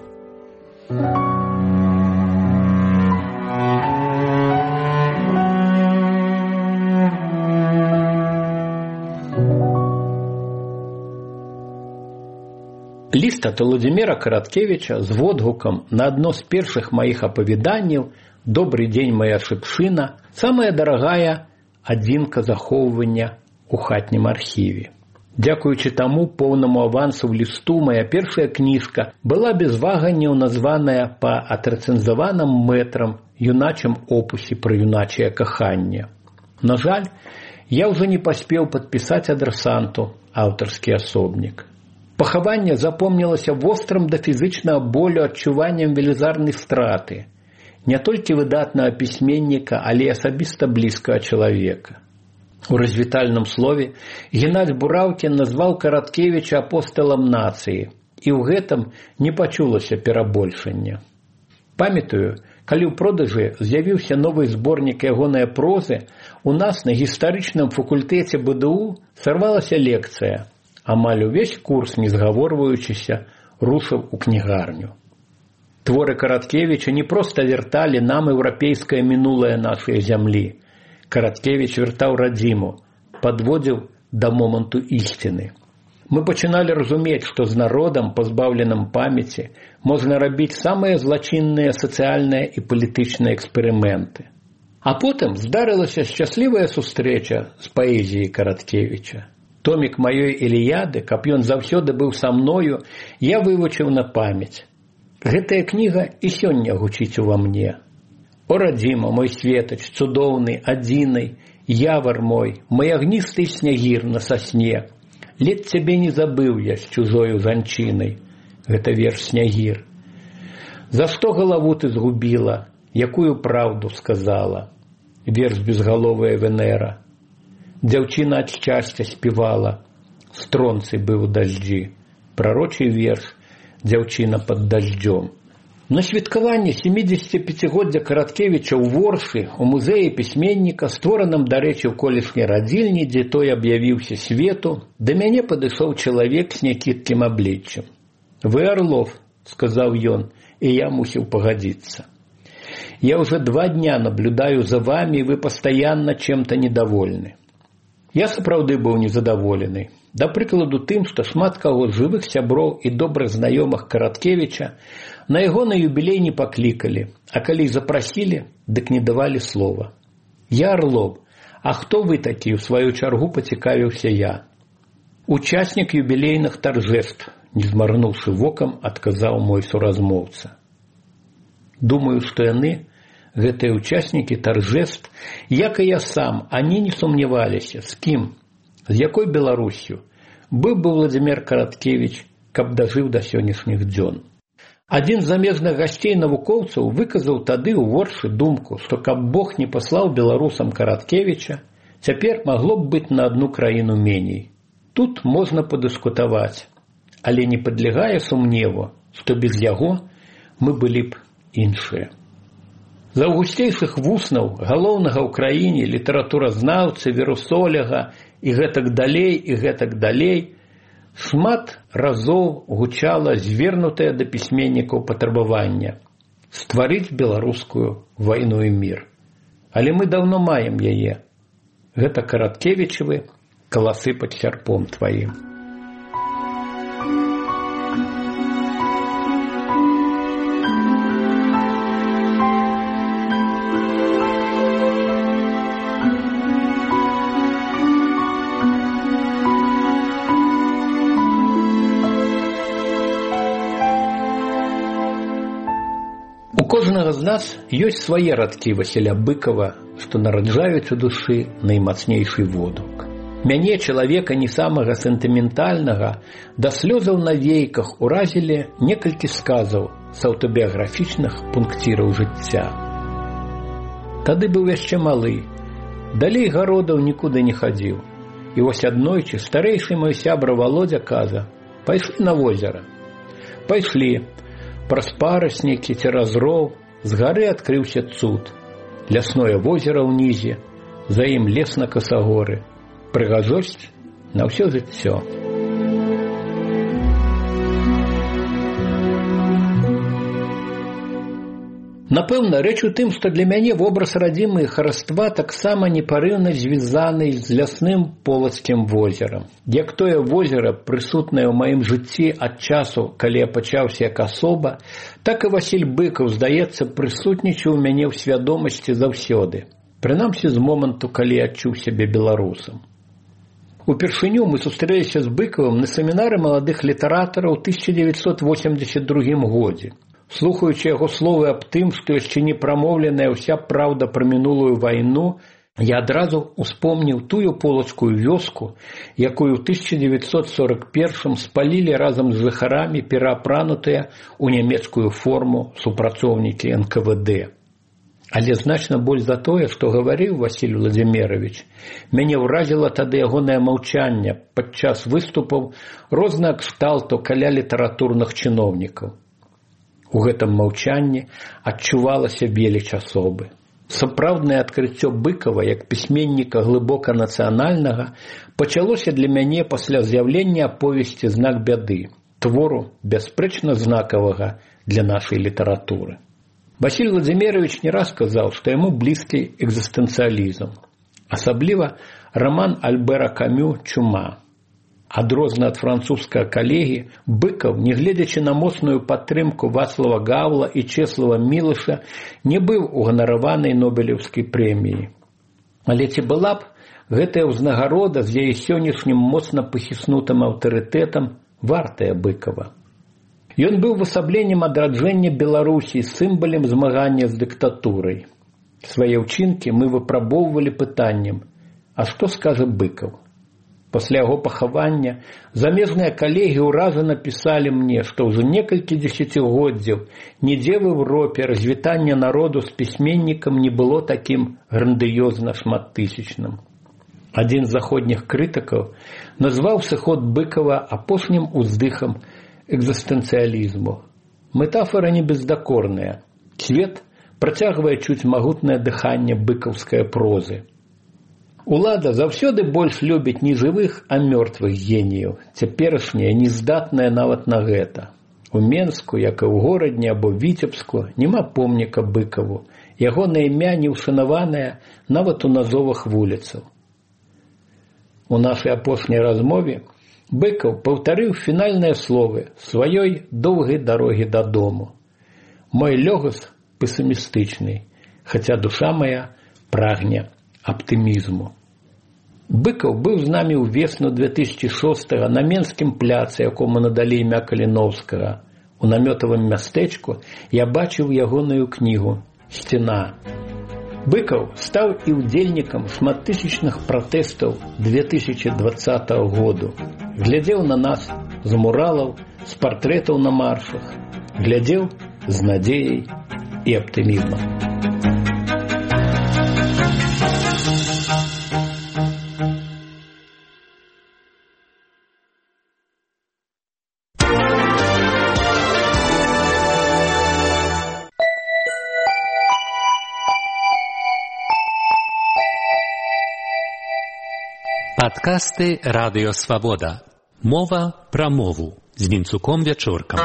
Ліст ад Уладзіміра Караткевіча з водгукам на адно з першых маіх апавяданняў «Добрый дзень, моя шыпшына» самая дарагая адзінка захоўвання ў хатнім архіве. Дзякуючы таму поўнаму авансу ў лісту моя першая кніжка была без ваганняў названая па атрэцэнзаваным мэтрам юначым опусе пра юначае каханне. На жаль, я ўжо не паспеў падпісаць адрасанту аўтарскі асобнік. Пахаванне запомнілася вострым да фізычнага болю адчуваннем велізарнай страты не толькі выдатнага пісьменніка, але і асабіста блізкага чалавека. У развітальным слове Геннадзь Бураўкін назваў Караткевіча апосталам нацыі, і ў гэтым не пачулася перабольшання. Памятаю, калі ў продажы з'явіўся новы зборнік ягонай прозы, у нас на гістарычным факультэце БДУ сарвалася лекцыя. Амаль увесь курс, не згаворваючыся, рушыў у кнігарню. Творы Караткевіча не проста вярталі нам еўрапейскае мінулае нашай зямлі. Караткевіч вяртаў радзіму, падводзіў да моманту ісціны. Мы пачыналі разумець, што з народам, пазбаўленым памяці, можна рабіць самыя злачынныя сацыяльныя і палітычныя эксперыменты. А потым здарылася шчаслівая сустрэча з паэзіяй Караткевіча. Томік маёй Іліяды, каб ён заўсёды быў са мною, я вывучыў на памяць. Гэтая кніга і сёння гучыць ува мне. О, радзіма, мой светач, цудоўны, адзінай, явар мой, мой агністы снягір на сасне. Лет цябе не забыў я з чужою жанчынай. Гэта верш Снягір. За што галаву ты згубіла, якую праўду сказала? Верш безгаловая Венера. Дзяўчына ад шчасця співала, стронцы быў у дажджі. Прарочы верш «Дзяўчына пад дажджом». На святкаванне 75-годдзя Караткевіча ў Воршы, у музеі пісьменніка, створаным, дарэчы, у колішняй радзільні, дзе той аб'явіўся свету, да мяне падышоў чалавек з някідкім абліччам. «Вы Орлов», — сказаў ён, і я мусіў пагадзіцца. «Я уже 2 дня наблюдаю за вами, и вы постоянно чем-то недовольны». Я сапраўды быў незадаволены. Да прыкладу тым, што шмат каго з жывых сяброў і добрых знаёмых Караткевіча на яго на юбілей не паклікалі, а калі запрасілі, дык не давалі слова. «Я Орлов, а хто вы такі?» — у сваю чаргу пацікавіўся я. «Учаснік юбілейных таржэств», — не змарнуўшы вокам, адказаў мой суразмоўца. Думаю, што яны, гэтыя участнікі таржэств, як і я сам, они не сумняваліся, з кім, з якой Беларусью быў бы Владзімір Караткевіч, каб дажыў да сённяшніх дзён. Адзін з замежных гасцей навукоўцаў выказаў тады ў Воршы думку, што каб Бог не паслаў беларусам Караткевіча, цяпер магло б быць на адну краіну меней. Тут можна падыскутаваць, але не падлягае сумневу, што без яго мы былі б іншыя. З аўгусцейшых вуснаў галоўнага ў краіне літаратуразнаўцы, вірусоляга і гэтак далей, шмат разоў гучала звернутае да пісьменнікаў патрабавання стварыць беларускую вайну і мір. Але мы даўно маем яе. Гэта Караткевічавы «Каласы пад сярпом тваім». У кожнага з нас ёсць свае радкі Васіля Быкова, што нараджаюць у душы наймацнейшы водгук. Мяне, чалавека не самага сентыментальнага, да слёзаў на вейках уразілі некалькі сказаў з аўтабіяграфічных пункціраў жыцця. Тады быў яшчэ малы, далей гародаў нікуды не хадзіў. І вось аднойчы старэйшы мой сябра Володя каза: «Пайшлі на возера». Пайшлі. Праз параснікі, цераз роў, з гары адкрыўся цуд. Лясное возера ўнізе, за ім лес на касагоры. Прыгажосць на ўсё жыццё. Напэўна, рэч у тым, што для мяне вобраз радзімы хараства таксама непарыўна звязаны з лясным полацкім возерам. Як тое возера, прысутнае ў маім жыцці ад часу, калі я пачаўся як асоба, так і Васіль Быкаў, здаецца, прысутнічаў у мяне ў свядомасці заўсёды. Прынамсі з моманту, калі я адчуў сябе беларусам. Упершыню мы сустрэліся з Быкавым на семінары маладых літаратараў ў 1982 годзе. Слухаючы яго словы аб тым, што яшчэ не прамоўленая ўся праўда пра мінулую вайну, Я адразу успомніў тую полацкую вёску, якую ў 1941 спалілі разам з жыхарамі пераапранутыя ў нямецкую форму супрацоўнікі НКВД. Але значна больш за тое, што гаварыў Васіль Владзімірович, мяне ўразіла тады ягонае маўчанне падчас выступаў рознага кшталту каля літаратурных чыноўнікаў. У гэтым маўчанні адчувалася веліч асобы. Сапраўднае адкрыццё Быкова як пісьменніка глыбока нацыянальнага пачалося для мяне пасля з'яўлення аповесці «Знак бяды», твору бясспрэчна знакавага для нашай літаратуры. Васіль Владзімірович не раз казаў, што яму блізкі экзістэнцыялізм, асабліва раман Альбера Камю «Чума». Адрозна ад французскага калегі, Быкаў, нягледзячы на моцную падтрымку Вацлава Гаўла і Чэслава Мілыша, не быў уганараванай Нобелеўскай прэміяй. Але ці была б гэтая ўзнагарода з яе сённяшнім моцна пахіснутым аўтарытэтам вартая Быкава? Ён быў увасабленнем адраджэння Беларусі, сімвалем змагання з дыктатурай. Свае ўчынкі мы выпрабоўвалі пытаннем: а што скажа Быкаў? Пасля яго пахавання замежныя калегі ўраза напісалі мне, што ўжо некалькі дзесяцігоддзяў нідзе в Еўропе развітання народу з пісьменнікам не было такім грандыёзна шматтысячным. Адзін з заходніх крытыкаў назваў сыход Быкава апошнім уздыхам экзістэнцыялізму. Метафора не бездакорная. Свет працягвае чуць магутнае дыханне быкаўскай прозы. Улада заўсёды больш любіць не жывых, а мёртвых геніяў, цяперашняя нездатная нават на гэта. У Менску, як і ў горадні або Віцебску, няма помніка Быкаву, ягонае імя не ўшанаванае нават у назовах вуліцаў. У нашай апошняй размове Быкаў паўтарыў фінальныя словы сваёй доўгай дарогі дадому. Мой лёгас песімістычны, хаця душа моя прагне аптымізму. Быкаў быў з намі ў весну 2006-го на Менскім пляцы, якому надалі імя Каліноўскага. У намётавым мястэчку я бачыў ягоную кнігу «Сцена». Быкаў стаў і ўдзельнікам шматтысячных пратэстаў 2020 году. Глядзеў на нас з муралаў, з партрэтаў на маршах. Глядзеў з надзеяй і аптымізмам. Падкасты «Радыё Свабода». Мова пра мову з Вінцуком Вячоркам.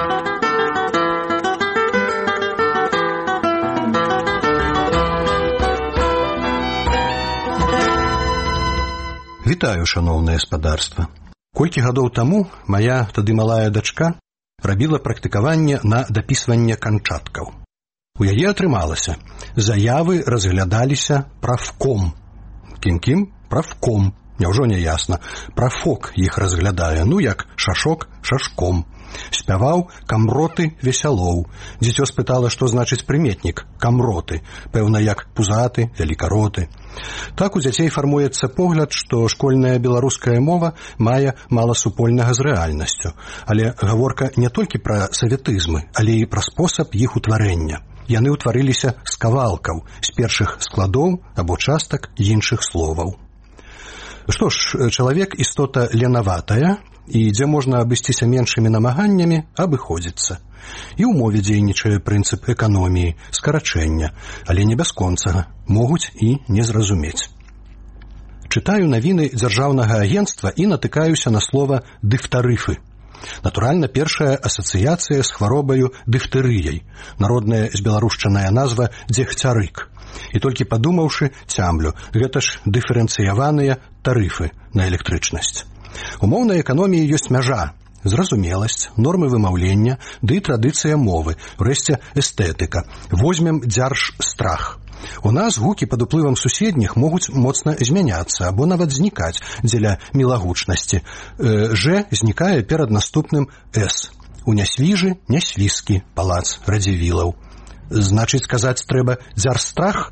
Вітаю, шаноўнае спадарства. Колькі гадоў таму мая тады малая дачка рабіла практыкаванне на дапісванне канчаткаў. У яе атрымалася. Заявы разглядаліся правком. Кім-кім? Правком. Няўжо не ясна. Прафок іх разглядае, ну як шашок шашком. Спяваў камроты весялоў. Дзіцё спытала, што значыць прыметнік камроты, пэўна як пузаты, велікароты. Так у дзяцей фармуецца погляд, што школьная беларуская мова мае мала супольнага з рэальнасцю. Але гаворка не толькі пра саветызмы, але і пра спосаб іх утварэння. Яны ўтварыліся з кавалкаў, з першых складоў або частак іншых словаў. Што ж, чалавек істота ленаватая, і дзе можна абысціся меншымі намаганнямі, абыходзіцца. І ў мове дзейнічае прынцып эканоміі, скарачэння, але не бясконцага, могуць і не зразумець. Чытаю навіны дзяржаўнага агенцтва і натыкаюся на слова «дыфтарыфы». Натуральна, першая асацыяцыя з хваробаю дыфтэрыяй, народная збеларушчаная назва дзегцярык. І толькі падумаўшы, цямлю, гэта ж дыферэнцыяваныя тарыфы на электрычнасць. У моўнай эканоміі ёсць мяжа, зразумеласць, нормы вымаўлення, ды традыцыя мовы, урэшце эстэтыка. Возьмем дзяржстрах. У нас гукі пад уплывам суседніх могуць моцна змяняцца або нават знікаць дзеля мілагучнасці. Ж знікае перад наступным С. У нясвіжы нясвіскі палац радзівілаў. Значыць, казаць трэба дзяржстрах?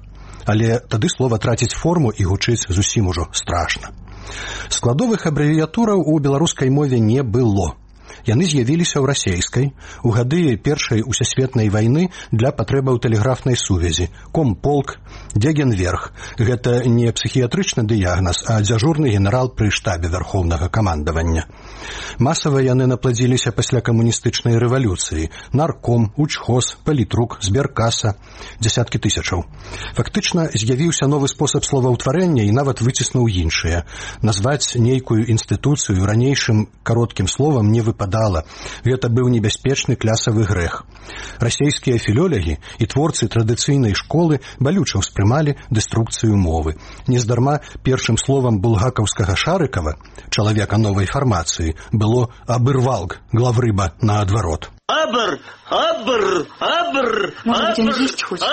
Але тады слова траціць форму і гучыць зусім ужо страшна. Складовых абрэвіятураў у беларускай мове не было. Яны з'явіліся ў расейскай у гады Першай усесветнай вайны для патрэбаў тэлеграфнай сувязі. Комполк, Дегенверх. Гэта не псіхіятрычны дыягназ, а дзяжурны генерал пры штабе вярхоўнага камандавання. Масава яны напладзіліся пасля камуністычнай рэвалюцыі. Нарком, учхоз, палітрук, зберкаса. Дзясяткі тысячаў. Фактычна з'явіўся новы спосаб словаўтварэння і нават выціснуў іншыя. Назваць нейкую інстытуцыю ранейшым кароткім словам не выпадала. Гэта быў небяспечны клясавы грэх. Расейскія філолягі і творцы традыцыйнай школы балюча ўспрымалі дэструкцыю мовы. Нездарма першым словам булгакаўскага Шарыкава, чалавека новай фармацыі, было «абырвалк», главрыба наадварот. Абр, абр, абр, может быть, он есть хочет?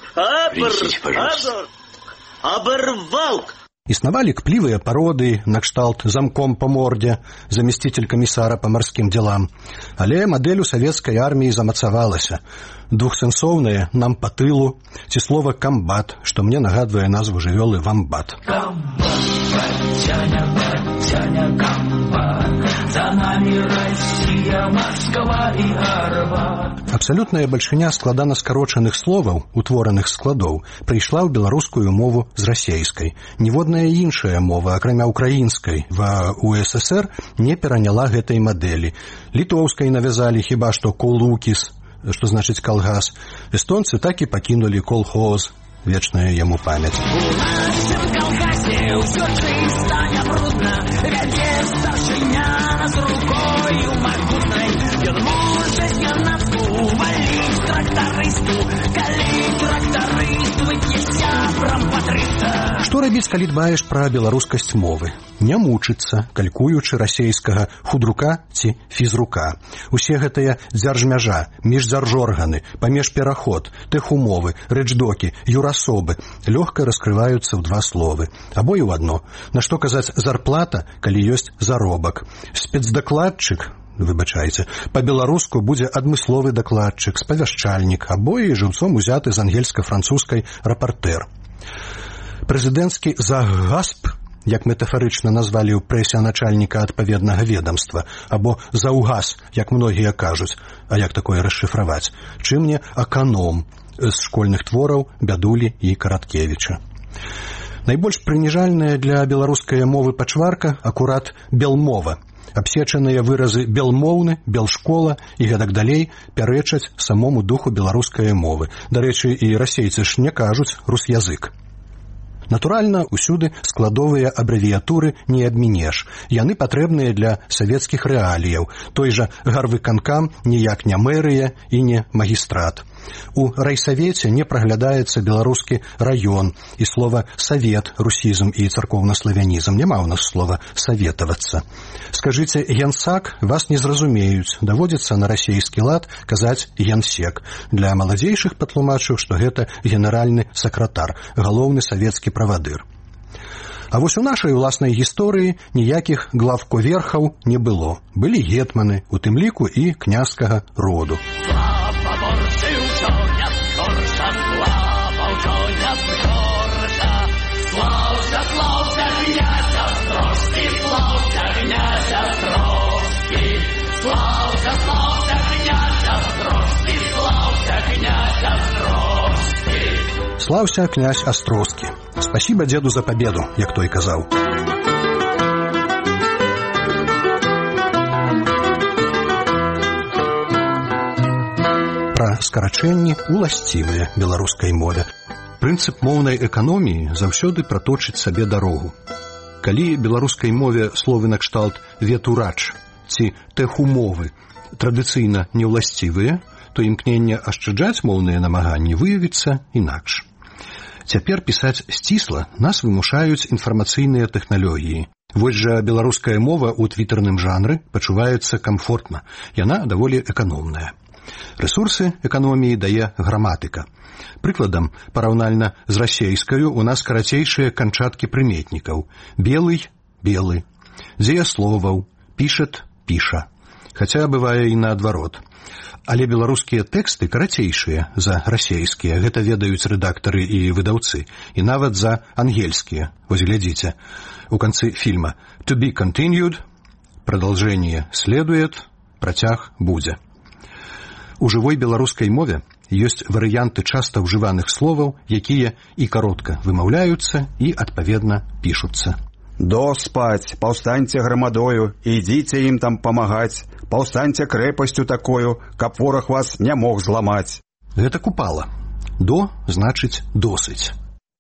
Абырвалк. Існавалі кплівыя пароды накшталт замком па мордзе, замесціцель камісара па марскім дзелам. Але мадэль у савецкай арміі замацавалася. Двухсэнсоўнае «нам па тылу» ці слова «камбат», што мне нагадвае назву жывёлы «вамбат». Батяня, комбат, за нами Россия, Москва и Арбат. Абсалютная бальшыня складана скарочаных словаў, утвораных складоў, прыйшла ў беларускую мову з расейскай. Ніводная іншая мова, акрамя украінскай, ва УССР не пераняла гэтай мадэлі. Літоўскай навязалі хіба што колукіс, што значыць калгас. Эстонцы так і пакінулі колхоз. Вечная яму памяць. У нас в колхазе ўсё чыста, не брудна, вядзе старшыня з рукою магутнай. Ён можа з'янацку валіць трактарысту, калі трактарыст вып'е сябрам па 300. Што рабіць, калі дбаеш пра беларускасць мовы? Не мучыцца, калькуючы расейскага худрука ці фізрука. Усе гэтыя дзяржмяжа, міждзяржорганы, памежпераход, тэхумовы, рэчдокі, юрасобы лёгка раскрываюцца ў два словы. Або і ў адно. На што казаць зарплата, калі ёсць заробак? Спецдакладчык, выбачайце, па-беларуску будзе адмысловы дакладчык, спавяшчальнік, або і жыўцом узяты з ангельска-французскай рапартэр. Прэзідэнцкі загасп, як метафарычна назвалі ў прэсе начальніка адпаведнага ведамства, або заўгас, як многія кажуць, а як такое расшыфраваць, чым не аканом з школьных твораў Бядулі і Караткевіча. Найбольш прыніжальная для беларускай мовы пачварка акурат белмова. Абсечаныя выразы белмоўны, белшкола і гэтак далей пярэчаць самому духу беларускай мовы. Дарэчы, і расейцы ж не кажуць русязык. Натуральна, усюды складовыя абрэвіятуры не адмінеш. Яны патрэбныя для савецкіх рэаліяў. Той жа гарвыканкам ніяк не мэрыя і не магістрат. У райсавеце не праглядаецца беларускі раён, і слова «савет», русізм і царкоўна-славянізм. Няма ў нас слова «саветавацца». Скажыце «генсак», вас не зразумеюць. Даводзіцца на расейскі лад казаць «генсек». Для маладзейшых патлумачыў, што гэта генеральны сакратар, галоўны савецкі правадыр. А вось у нашай уласнай гісторыі ніякіх главковерхаў не было. Былі гетманы, у тым ліку і княскага роду. Слаўся князь Астроскі. Спасибо деду за победу, як той казаў. Пра скарачэнні уласцівыя беларускай мове. Прынцып моўнай эканоміі заўсёды праточыць сабе дарогу. Калі беларускай мове словы накшталт ветурач ці тэхумовы традыцыйна неўласцівыя, то імкненне ашчаджаць моўныя намаганні выявіцца інакш. Цяпер пісаць сцісла нас вымушаюць інфармацыйныя тэхналогіі. Вось жа беларуская мова ў твітэрным жанры пачуваецца камфортна. Яна даволі эканомная. Рэсурсы эканоміі дае граматыка. Прыкладам, параўнальна з расейскаю у нас карацейшыя канчаткі прыметнікаў. Белый – белы. Дзеясловаў – пішат – піша. хаця бывае і наадварот. Але беларускія тэксты карацейшыя за расейскія, гэта ведаюць рэдактары і выдаўцы, і нават за ангельскія. Вось глядзіце, у канцы фільма «To be continued», продолжение следует, працяг будзе. У жывой беларускай мове ёсць варыянты часта ўжываных словаў, якія і каротка вымаўляюцца і, адпаведна, пішуцца. «До спаць, паўстаньце грамадою, ідзіце ім там памагаць, паўстаньце крэпасцю такою, каб вораг вас не мог зламаць». Гэта купала. «До» значыць «досыць».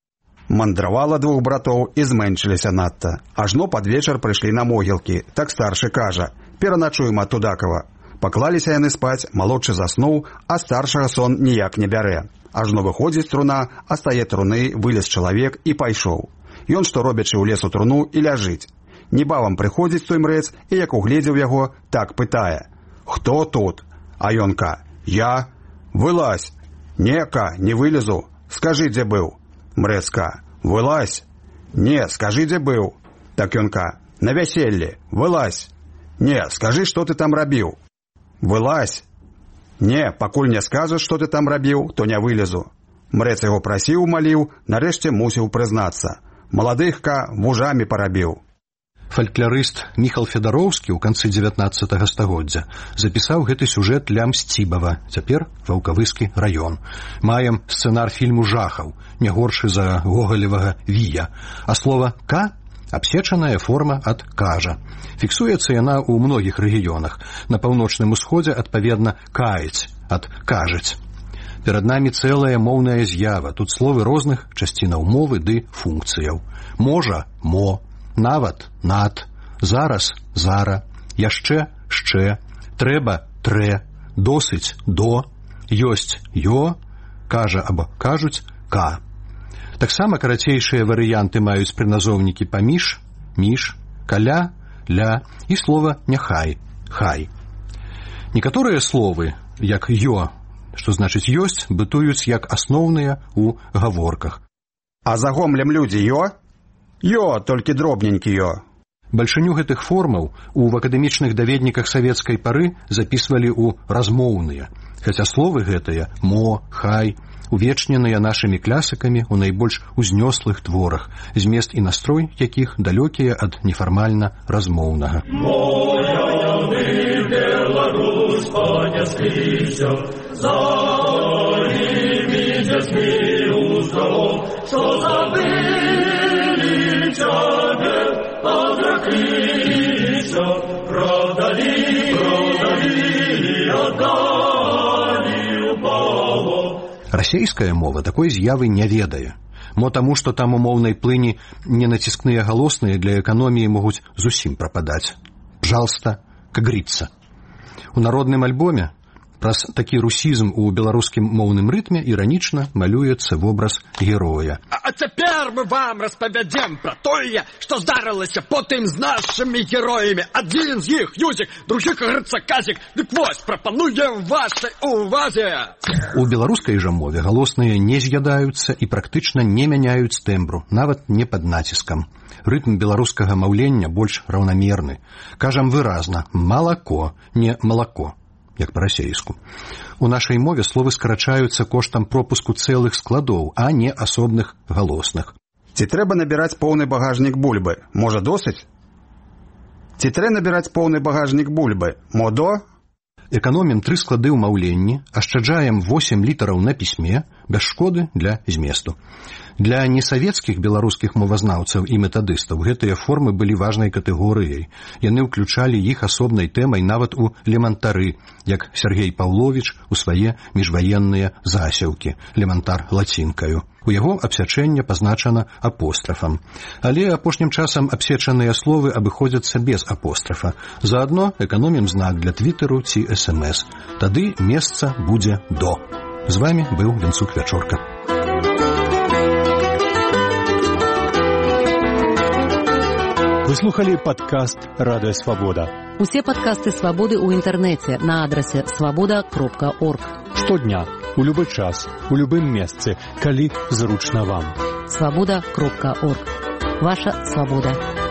Мандравала двух братоў і зменшыліся надта. Ажно пад вечар прыйшлі на могілкі. Так старшы кажа: «Пераначуем ад Тудакава». Паклаліся яны спаць, малодшы заснуў, а старшага сон ніяк не бярэ. Ажно выходзіць труна, а стае труны, вылез чалавек і пайшоў. Ён, што робячы ў лесу труну, і ляжыць. Небавам прыходзіць той мрэц, і як угледзеў яго, так пытае: «Хто тут?» А ёнка: «Я». «Вылазь». «Не-ка, не вылезу. Скажы, дзе быў». Мрэцка: «Вылазь». «Не, скажы, дзе быў». Так ёнка: «На вяселлі. Вылазь». «Не, скажы, што ты там рабіў». «Вылазь». «Не, пакуль не скажаш, што ты там рабіў, то не вылезу». Мрэц яго прасіў, маліў, нарэшце мусіў прызнацца: «Маладыхка вужамі парабіў». Фальклорыст Міхал Федароўскі ў канцы 19 стагоддзя запісаў гэты сюжэт для Мсцібава, цяпер Ваўкавыскі раён. Маем сцэнар фільму жахаў, не горшы за гогалевага «Вія», а слова «ка» – абсечаная форма ад «кажа». Фіксуецца яна ў многіх рэгіёнах. На паўночным усходзе, адпаведна, «каіць» ад «кажаць». Перад намі цэлая моўная з'ява, тут словы розных часцінаў мовы ды функцыяў. Можа – мо, нават – над, зараз – зара, яшчэ – шчэ, трэба – трэ, досыць – до, ёсць – ё, кажа або кажуць – ка. Таксама карацейшыя варыянты маюць прыназоўнікі паміж, між, каля, ля і слова няхай, хай. Некаторыя словы, як ё, што значыць ёсць, бытуюць як асноўныя ў гаворках. А за гомлем людзі ё? Ё, толькі дробненькі ё. Бальшыню гэтых формаў у акадэмічных даведніках савецкай пары запісвалі ў размоўныя, хаця словы гэтыя мо, хай увечненыя нашымі класікамі ў найбольш узнёслых творах, змест і настрой якіх далёкія ад нефармальна размоўнага. Беларусь понесліся, за імі дзяцьмі ўздалом, што забылі цябе, адракліся, продалі, аддалі ў палон. Расейская мова такой з'явы не ведае. Мо таму, што там у моўнай плыні ненаціскныя галосныя для эканоміі могуць зусім прападаць. Пжалста, как говорится. У народным альбоме праз такі русізм у беларускім моўным рытме іранічна малюецца вобраз героя. А цяпер мы вам распавядзем пра тое, што здарылася потым з нашымі героямі. Адзін з іх Юзік, другі, кажется, Казік. Дык вось, прапануем вашай увазе. У беларускай жа мове галосныя не з'ядаюцца і практычна не мяняюць тэмбру, нават не пад націскам. Рытм беларускага маўлення больш раўнамерны. Кажам выразна «малако», не «малако», як па-расейску. У нашай мове словы скарачаюцца коштам пропуску цэлых складоў, а не асобных галосных. Ці трэба набіраць поўны багажнік бульбы? Можа, досыць? Ці трэ набіраць поўны багажнік бульбы? Модо? Эканомім 3 склады ў маўленні, ашчаджаем 8 літараў на пісьме, без шкоды для зместу. Для несавецкіх беларускіх мовазнаўцаў і метадыстаў гэтыя формы былі важнай катэгорыяй. Яны ўключалі іх асобнай тэмай нават у лемантары, як Сергей Паўловіч у свае міжваенныя засеўкі, лемантар лацінкаю. У яго абсячэнне пазначана апострафам. Але апошнім часам абсечаныя словы абыходзяцца без апострафа. Заадно эканомім знак для твіттеру ці СМС. Тады месца будзе «до». З вами быў Венцук Вячорка. Вы слухали падкаст «Радыё Свабода». Усе падкасты «Свабоды» ў інтэрнэце на адрасе свабода.орг. Штодня, у любы час, у любым месцы, калі зручна вам. Свабода.орг. Ваша свабода.